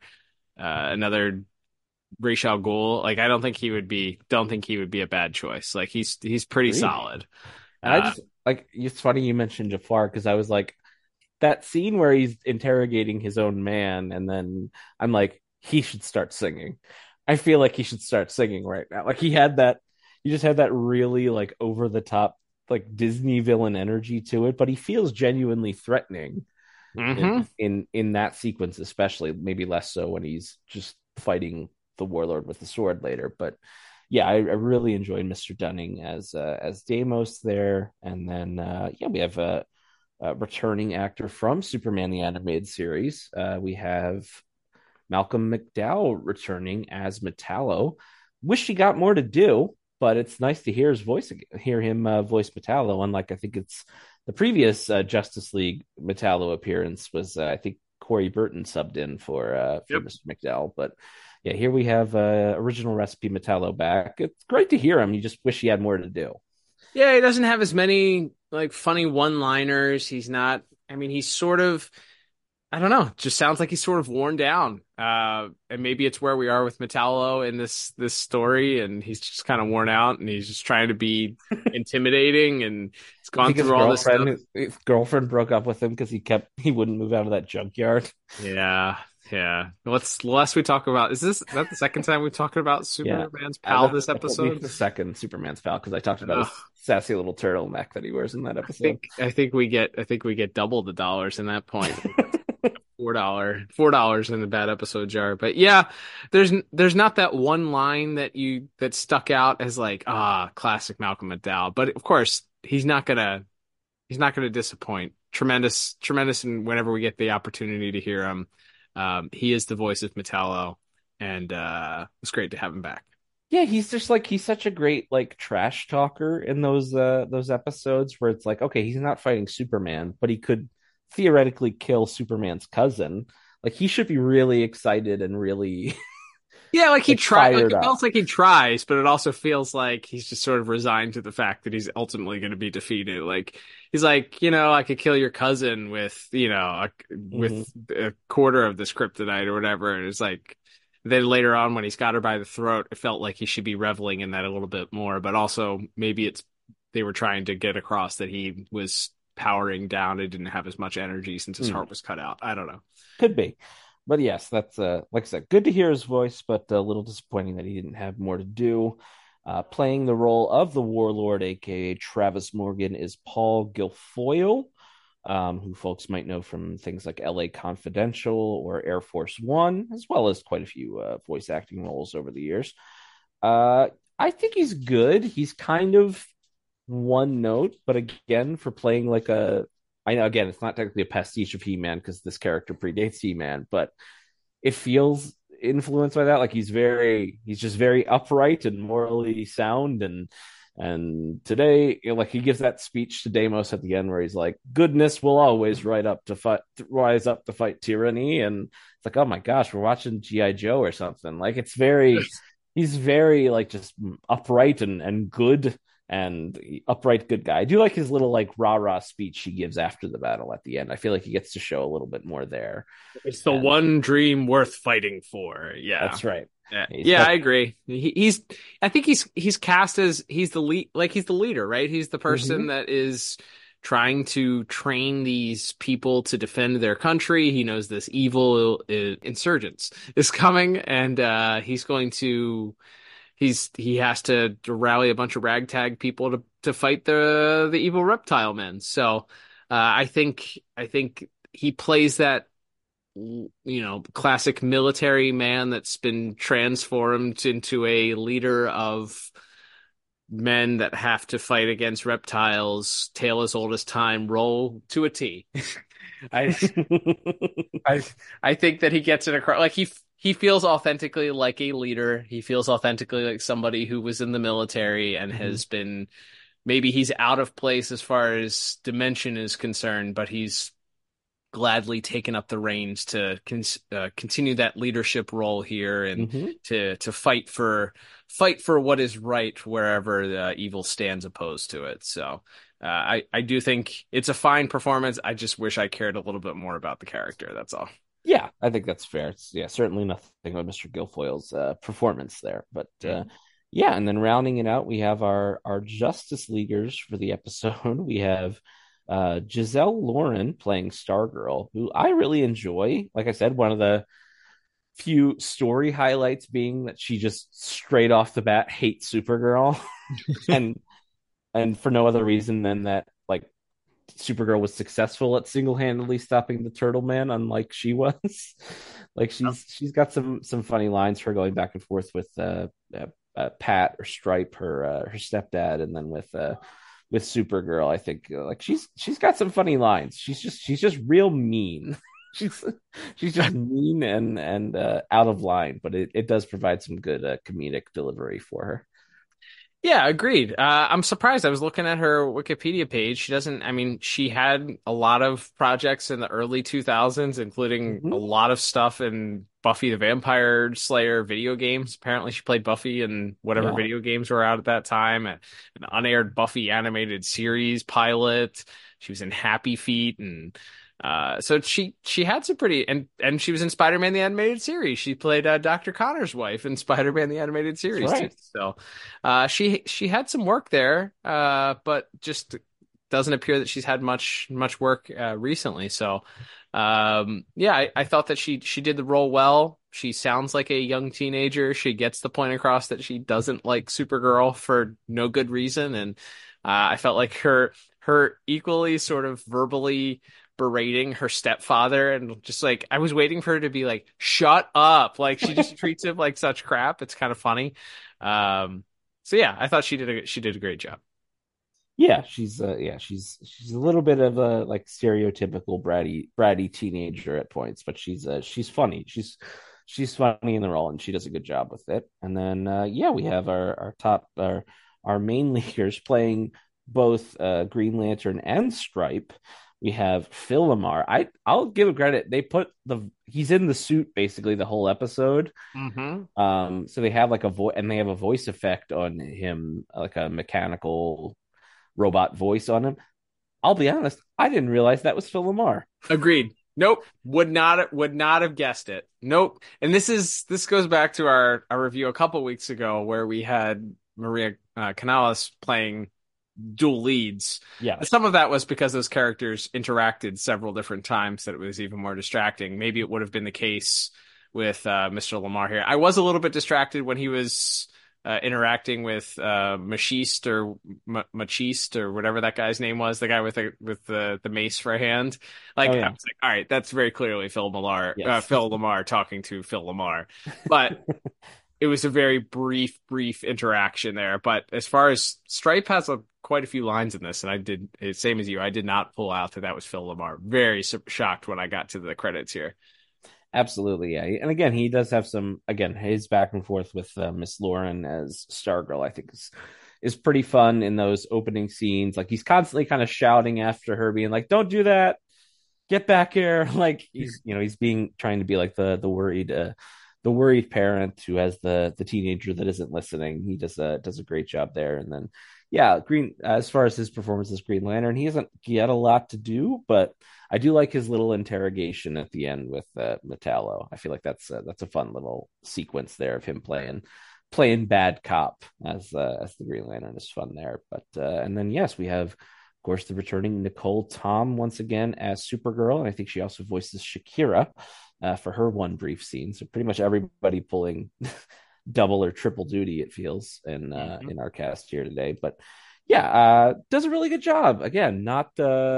Ra's al Ghul, like, I don't think he would be a bad choice. Like, he's pretty solid. And I just like, it's funny you mentioned Jafar, because I was like, that scene where he's interrogating his own man, and then I'm like, he should start singing. I feel like he should start singing right now. Like, he just had that really like over the top, like Disney villain energy to it, but he feels genuinely threatening in that sequence, especially. Maybe less so when he's just fighting the warlord with the sword later. But yeah, I really enjoyed Mr. Dunning as Deimos there. And then we have a returning actor from Superman the Animated Series. We have Malcolm McDowell returning as Metallo. Wish he got more to do, but it's nice to hear his voice, hear him voice Metallo. Unlike, I think it's the previous Justice League Metallo appearance was, I think Corey Burton subbed in for Mr. McDowell. But yeah, here we have original recipe Metallo back. It's great to hear him. You just wish he had more to do. Yeah, he doesn't have as many like funny one-liners. He's not. I mean, he's sort of. I don't know. Just sounds like he's sort of worn down. And maybe it's where we are with Metallo in this story, and he's just kind of worn out, and he's just trying to be intimidating, and it's gone through all this stuff. His girlfriend broke up with him because he wouldn't move out of that junkyard. Yeah. Less we talk about. Is that the second time we've talked about Superman's pal this episode? The second Superman's pal, because I talked about his sassy little turtleneck that he wears in that episode. I think we get double the dollars in that point. $4 in the bad episode jar. But yeah, there's not that one line that stuck out as like classic Malcolm McDowell. But of course he's not gonna disappoint. Tremendous, and whenever we get the opportunity to hear him, he is the voice of Metallo, and it's great to have him back. Yeah, he's such a great like trash talker in those episodes where it's like, okay, he's not fighting Superman, but he could theoretically kill Superman's cousin. Like, he should be really excited and really yeah, like he tries. Like, it feels like he tries, but it also feels like he's just sort of resigned to the fact that he's ultimately going to be defeated. Like, he's like, I could kill your cousin with with a quarter of this kryptonite or whatever. And it's like, then later on when he's got her by the throat, it felt like he should be reveling in that a little bit more. But also maybe they were trying to get across that he was powering down and didn't have as much energy since his heart was cut out. I don't know. Could be. But yes, that's like I said, good to hear his voice, but a little disappointing that he didn't have more to do. Playing the role of the Warlord, aka Travis Morgan, is Paul Guilfoyle, who folks might know from things like LA Confidential or Air Force One, as well as quite a few voice acting roles over the years. I think he's good. He's kind of one note, but again, for playing like I know again, it's not technically a pastiche of He-Man because this character predates He-Man, but it feels influenced by that. Like he's just very upright and morally sound, and today, like he gives that speech to Deimos at the end where he's like, "Goodness will always rise up to fight tyranny," and it's like, oh my gosh, we're watching GI Joe or something. Like he's very like just upright and good and upright good guy. I do like his little like rah speech he gives after the battle at the end. I feel like he gets to show a little bit more there. It's the one dream worth fighting for. Yeah, that's right. Yeah, I agree. I think he's cast as he's the leader, right? He's the person that is trying to train these people to defend their country. He knows this evil insurgents is coming, and he has to rally a bunch of ragtag people to fight the evil reptile men. So I think he plays that, classic military man that's been transformed into a leader of men that have to fight against reptiles, tale as old as time, roll to a T. I think that he gets it across. Like he feels authentically like a leader. He feels authentically like somebody who was in the military and has been, maybe he's out of place as far as dimension is concerned, but he's gladly taken up the reins to continue that leadership role here and to fight for what is right wherever the evil stands opposed to it. So I do think it's a fine performance. I just wish I cared a little bit more about the character. That's all. Yeah, I think that's fair. It's certainly nothing about Mr. Guilfoyle's performance there, but and then rounding it out, we have our Justice Leaguers for the episode. We have Giselle Lauren playing Stargirl, who I really enjoy. Like I said, one of the few story highlights being that she just straight off the bat hates Supergirl, and for no other reason than that, like, Supergirl was successful at single-handedly stopping the Turtle Man, unlike she was. Like she's got some funny lines for going back and forth with Pat or Stripe, her stepdad, and then with Supergirl. I think like she's got some funny lines. She's just real mean. she's just mean and out of line, but it does provide some good comedic delivery for her. Yeah, agreed. I'm surprised. I was looking at her Wikipedia page. She had a lot of projects in the early 2000s, including a lot of stuff in Buffy the Vampire Slayer video games. Apparently she played Buffy in whatever video games were out at that time. An unaired Buffy animated series pilot. She was in Happy Feet, and so she had some pretty, and she was in Spider-Man the Animated Series. She played Dr. Connor's wife in Spider-Man the Animated Series too. So she had some work there, but just doesn't appear that she's had much work recently. So I thought that she did the role well. She sounds like a young teenager. She gets the point across that she doesn't like Supergirl for no good reason, and I felt like her equally sort of verbally berating her stepfather, and just like I was waiting for her to be like, shut up. Like she just treats him like such crap. It's kind of funny. I thought she did a great job. Yeah, she's a little bit of a like stereotypical bratty teenager at points, but she's funny. She's funny in the role, and she does a good job with it. And then we have our main leaders playing both Green Lantern and Stripe. We have Phil LaMarr. I'll give him credit. They put he's in the suit basically the whole episode. So they have like they have a voice effect on him, like a mechanical robot voice on him. I'll be honest, I didn't realize that was Phil LaMarr. Agreed. Nope. Would not have guessed it. Nope. And this goes back to our review a couple weeks ago where we had Maria Canales playing dual leads. Yeah. Some of that was because those characters interacted several different times that it was even more distracting. Maybe it would have been the case with Mr. LaMarr here. I was a little bit distracted when he was interacting with Machiste or whatever that guy's name was, the guy with the mace for a hand. I was like, all right, that's very clearly Phil LaMarr, yes. Phil LaMarr talking to Phil LaMarr. But it was a very brief interaction there. But as far as Stripe has quite a few lines in this, and I did same as you. I did not pull out that was Phil LaMarr. Very shocked when I got to the credits here. Absolutely, yeah. And again, he does have his back and forth with Miss Lauren as Stargirl, I think is pretty fun in those opening scenes. Like, he's constantly kind of shouting after her, being like, "Don't do that. Get back here." Like, he's trying to be like the worried parent who has the teenager that isn't listening. He does a great job there. And then, yeah, as far as his performance as Green Lantern, he hasn't yet a lot to do, but I do like his little interrogation at the end with Metallo. I feel like that's a fun little sequence there of him playing bad cop as the Green Lantern is fun there. But and then, yes, we have, of course, the returning Nicole Tom once again as Supergirl, and I think she also voices Shakira for her one brief scene. So pretty much everybody pulling double or triple duty, it feels, in our cast here today. But yeah, does a really good job. Again, not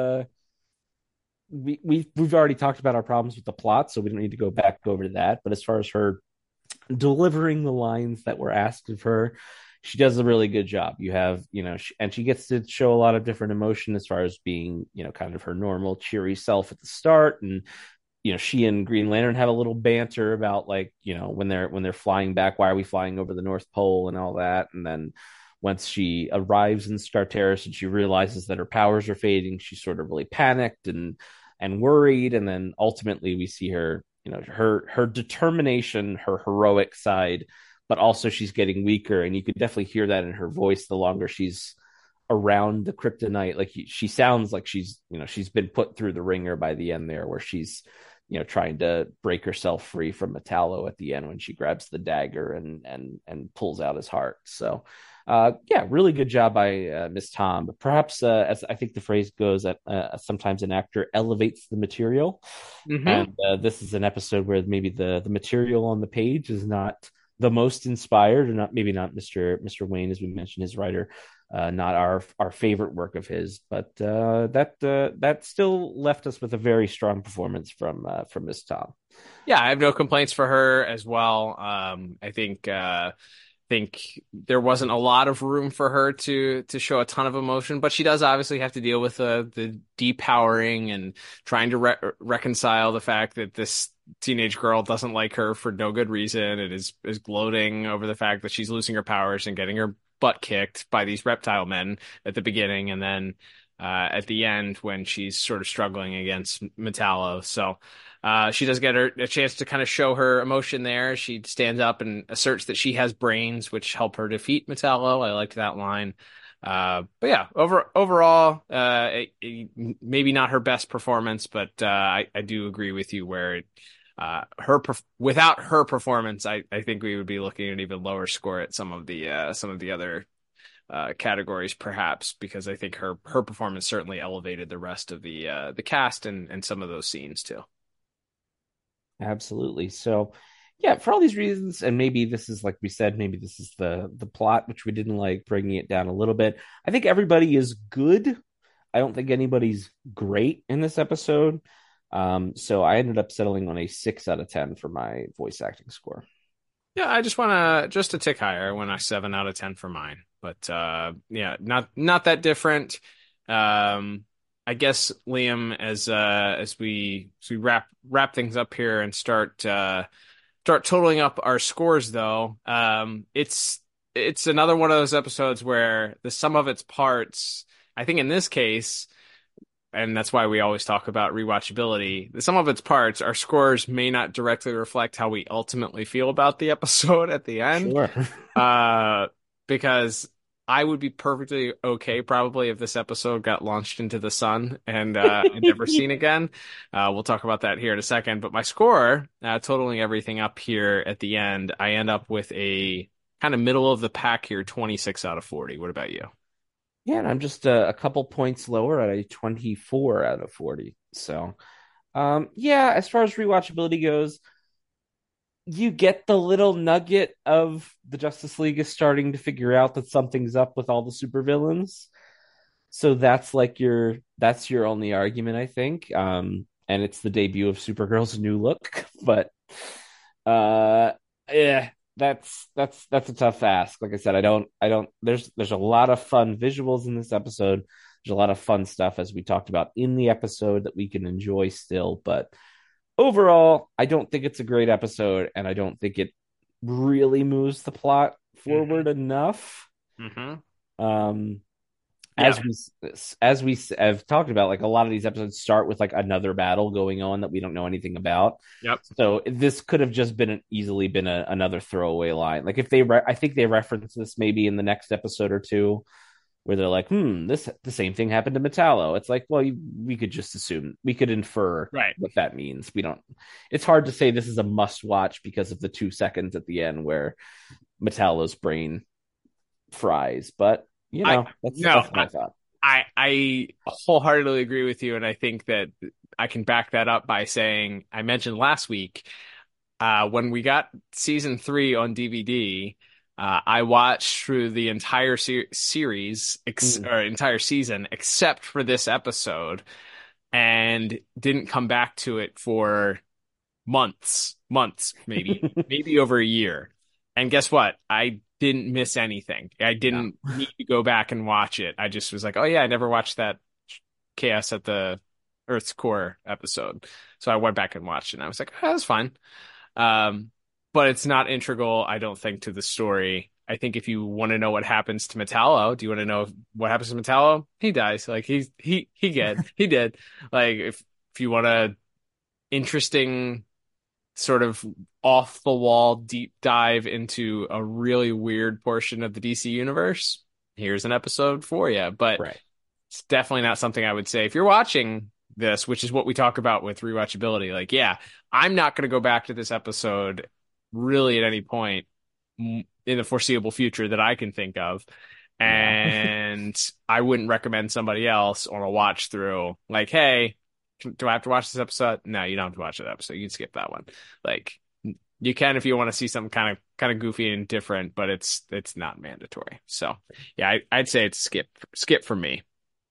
we've already talked about our problems with the plot, so we don't need to go back over to that. But as far as her delivering the lines that were asked of her, she does a really good job. You have, and she gets to show a lot of different emotion as far as being, kind of her normal cheery self at the start. And, she and Green Lantern have a little banter about, like, when they're flying back, why are we flying over the North Pole and all that. And then once she arrives in Skartaris and she realizes that her powers are fading, she's sort of really panicked and worried. And then ultimately we see her, her determination, her heroic side, but also she's getting weaker. And you could definitely hear that in her voice the longer she's around the kryptonite. Like, she sounds like she's been put through the ringer by the end there, where she's, trying to break herself free from Metallo at the end when she grabs the dagger and pulls out his heart. So, yeah, really good job by Miss Tom. But perhaps, as I think the phrase goes, that sometimes an actor elevates the material. Mm-hmm. And this is an episode where maybe the material on the page is not the most inspired, or not Mr. Wayne, as we mentioned, his writer, not our favorite work of his, but that still left us with a very strong performance from Miss Tom. Yeah, I have no complaints for her as well. I think there wasn't a lot of room for her to show a ton of emotion, but she does obviously have to deal with the depowering and trying to reconcile the fact that this teenage girl doesn't like her for no good reason. It is gloating over the fact that she's losing her powers and getting her butt kicked by these reptile men at the beginning, and then at the end when she's sort of struggling against Metallo. So she does get a chance to kind of show her emotion there. She stands up and asserts that she has brains, which help her defeat Metallo. I liked that line. But yeah, overall, maybe not her best performance, but I do agree with you where without her performance, I think we would be looking at an even lower score at some of the other categories, perhaps, because I think her performance certainly elevated the rest of the cast and some of those scenes too. Absolutely. So, yeah, for all these reasons, and maybe this is, like we said, maybe this is the plot which we didn't like, bringing it down a little bit. I think everybody is good. I don't think anybody's great in this episode. So I ended up settling on a 6 out of 10 for my voice acting score. Yeah, I just want to a tick higher. I went a 7 out of 10 for mine, but yeah, not that different. I guess, Liam, as we wrap things up here and start totaling up our scores, though, it's another one of those episodes where the sum of its parts, I think in this case, and that's why we always talk about rewatchability, the sum of its parts, our scores may not directly reflect how we ultimately feel about the episode at the end. Sure. Because I would be perfectly okay probably if this episode got launched into the sun and never seen again. We'll talk about that here in a second. But my score, totaling everything up here at the end, I end up with a kind of middle of the pack here, 26 out of 40. What about you? Yeah, and I'm just a couple points lower at a 24 out of 40. So, yeah, as far as rewatchability goes, you get the little nugget of the Justice League is starting to figure out that something's up with all the supervillains. So that's your only argument, I think. And it's the debut of Supergirl's new look, but yeah, that's a tough ask. Like I said, I don't. There's a lot of fun visuals in this episode. There's a lot of fun stuff, as we talked about in the episode, that we can enjoy still. But overall, I don't think it's a great episode, and I don't think it really moves the plot forward enough. As we have talked about, like, a lot of these episodes start with like another battle going on that we don't know anything about. Yep. So this could have just easily been another throwaway line. Like, if I think they reference this maybe in the next episode or two, where they're like, the same thing happened to Metallo. It's like, well, we could just assume, we could infer what that means. We don't. It's hard to say this is a must watch because of the 2 seconds at the end where Metallo's brain fries, but. That's what I thought. I wholeheartedly agree with you, and I think that I can back that up by saying, I mentioned last week when we got season 3 on DVD, I watched through the entire series or entire season except for this episode, and didn't come back to it for months, maybe over a year. And guess what? I didn't miss anything. I didn't need to go back and watch it. I just was like, oh yeah, I never watched that Chaos at the Earth's Core episode. So I went back and watched it, and I was like, oh, that's fine. But it's not integral, I don't think, to the story. I think if you want to know what happens to Metallo, do you want to know what happens to Metallo? He dies. Like, he did. Like, if you want a interesting sort of off the wall deep dive into a really weird portion of the DC universe, here's an episode for you. But it's definitely not something I would say if you're watching this, which is what we talk about with rewatchability. Like, yeah, I'm not going to go back to this episode really at any point in the foreseeable future that I can think of. And I wouldn't recommend somebody else on a watch through, like, hey, do I have to watch this episode? No, you don't have to watch that episode. You can skip that one. Like, you can if you want to see something kind of goofy and different, but it's not mandatory. So yeah, I'd say it's skip for me.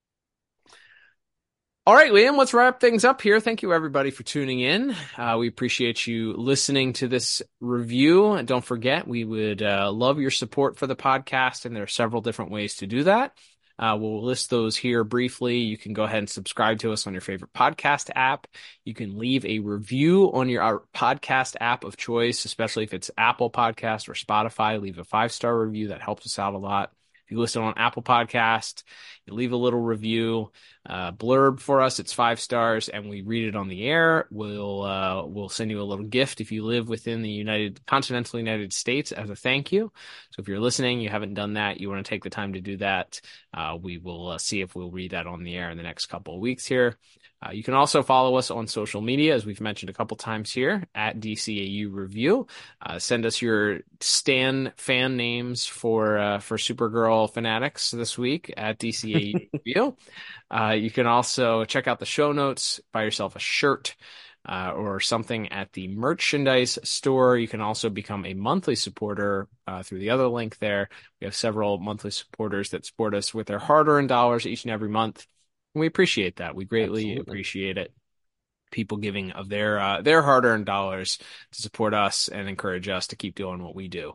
All right, Liam, let's wrap things up here. Thank you, everybody, for tuning in. We appreciate you listening to this review. And don't forget, we would love your support for the podcast, and there are several different ways to do that. We'll list those here briefly. You can go ahead and subscribe to us on your favorite podcast app. You can leave a review on your podcast app of choice, especially if it's Apple Podcast or Spotify. Leave a 5-star review. That helps us out a lot. If you listen on Apple Podcast, you leave a little review, blurb for us. It's 5 stars, and we read it on the air. We'll send you a little gift if you live within the continental United States as a thank you. So if you're listening, you haven't done that, you want to take the time to do that, we will see if we'll read that on the air in the next couple of weeks here. You can also follow us on social media, as we've mentioned a couple times here, at DCAU Review. Send us your fan names for Supergirl fanatics this week at DCAU Review. You can also check out the show notes, buy yourself a shirt or something at the merchandise store. You can also become a monthly supporter through the other link there. We have several monthly supporters that support us with their hard-earned dollars each and every month. We appreciate that. We greatly appreciate it. People giving of their hard-earned dollars to support us and encourage us to keep doing what we do.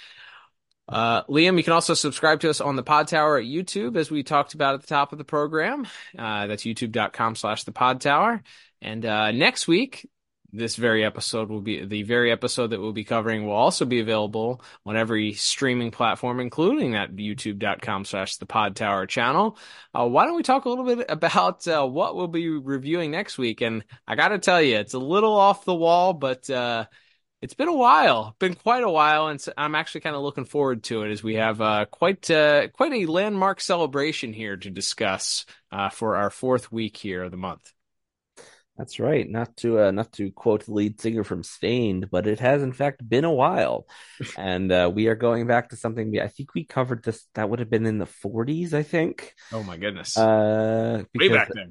Liam, you can also subscribe to us on the Pod Tower at YouTube, as we talked about at the top of the program. That's youtube.com/thepodtower. And next week, this very episode will be the very episode that we'll be covering will also be available on every streaming platform, including that youtube.com/thepodtower channel. Why don't we talk a little bit about what we'll be reviewing next week? And I got to tell you, it's a little off the wall, but it's been quite a while. And so I'm actually kind of looking forward to it, as we have quite a landmark celebration here to discuss for our 4th week here of the month. That's right. Not to quote the lead singer from Stained, but it has in fact been a while, and we are going back to something. I think we covered this. That would have been in the 40s, I think. Oh my goodness! Way back then.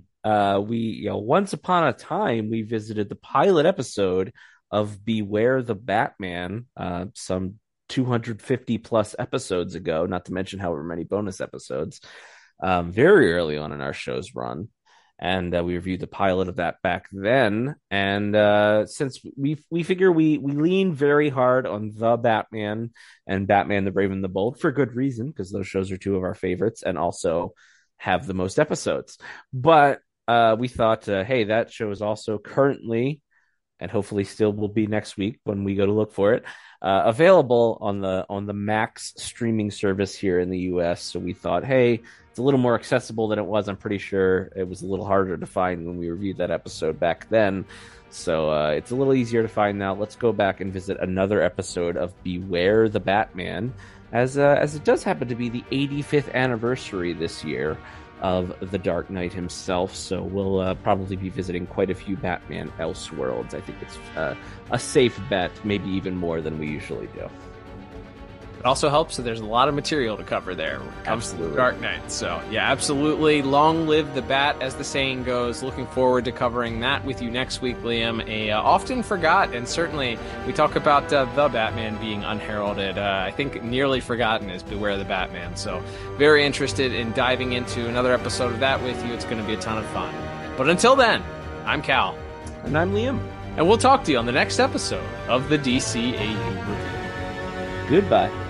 Once upon a time, we visited the pilot episode of Beware the Batman, some 250 plus episodes ago. Not to mention however many bonus episodes, very early on in our show's run. and we reviewed the pilot of that back then. And since we figure we lean very hard on The Batman and Batman the Brave and the Bold for good reason, because those shows are two of our favorites and also have the most episodes. But we thought, hey, that show is also currently, and hopefully still will be next week when we go to look for it, available on the Max streaming service here in the US. So we thought, hey, it's a little more accessible than it was. I'm pretty sure it was a little harder to find when we reviewed that episode back then. So it's a little easier to find now. Let's go back and visit another episode of Beware the Batman, as it does happen to be the 85th anniversary this year of The Dark Knight himself. So we'll probably be visiting quite a few Batman Elseworlds. I think it's a safe bet, maybe even more than we usually do. It also helps that there's a lot of material to cover there when it comes to The Dark Knight. So, yeah, absolutely. Long live the Bat, as the saying goes. Looking forward to covering that with you next week, Liam. A often forgot, and certainly we talk about the Batman being unheralded. I think nearly forgotten is Beware the Batman. So, very interested in diving into another episode of that with you. It's going to be a ton of fun. But until then, I'm Cal. And I'm Liam. And we'll talk to you on the next episode of the DCAU Review. Goodbye.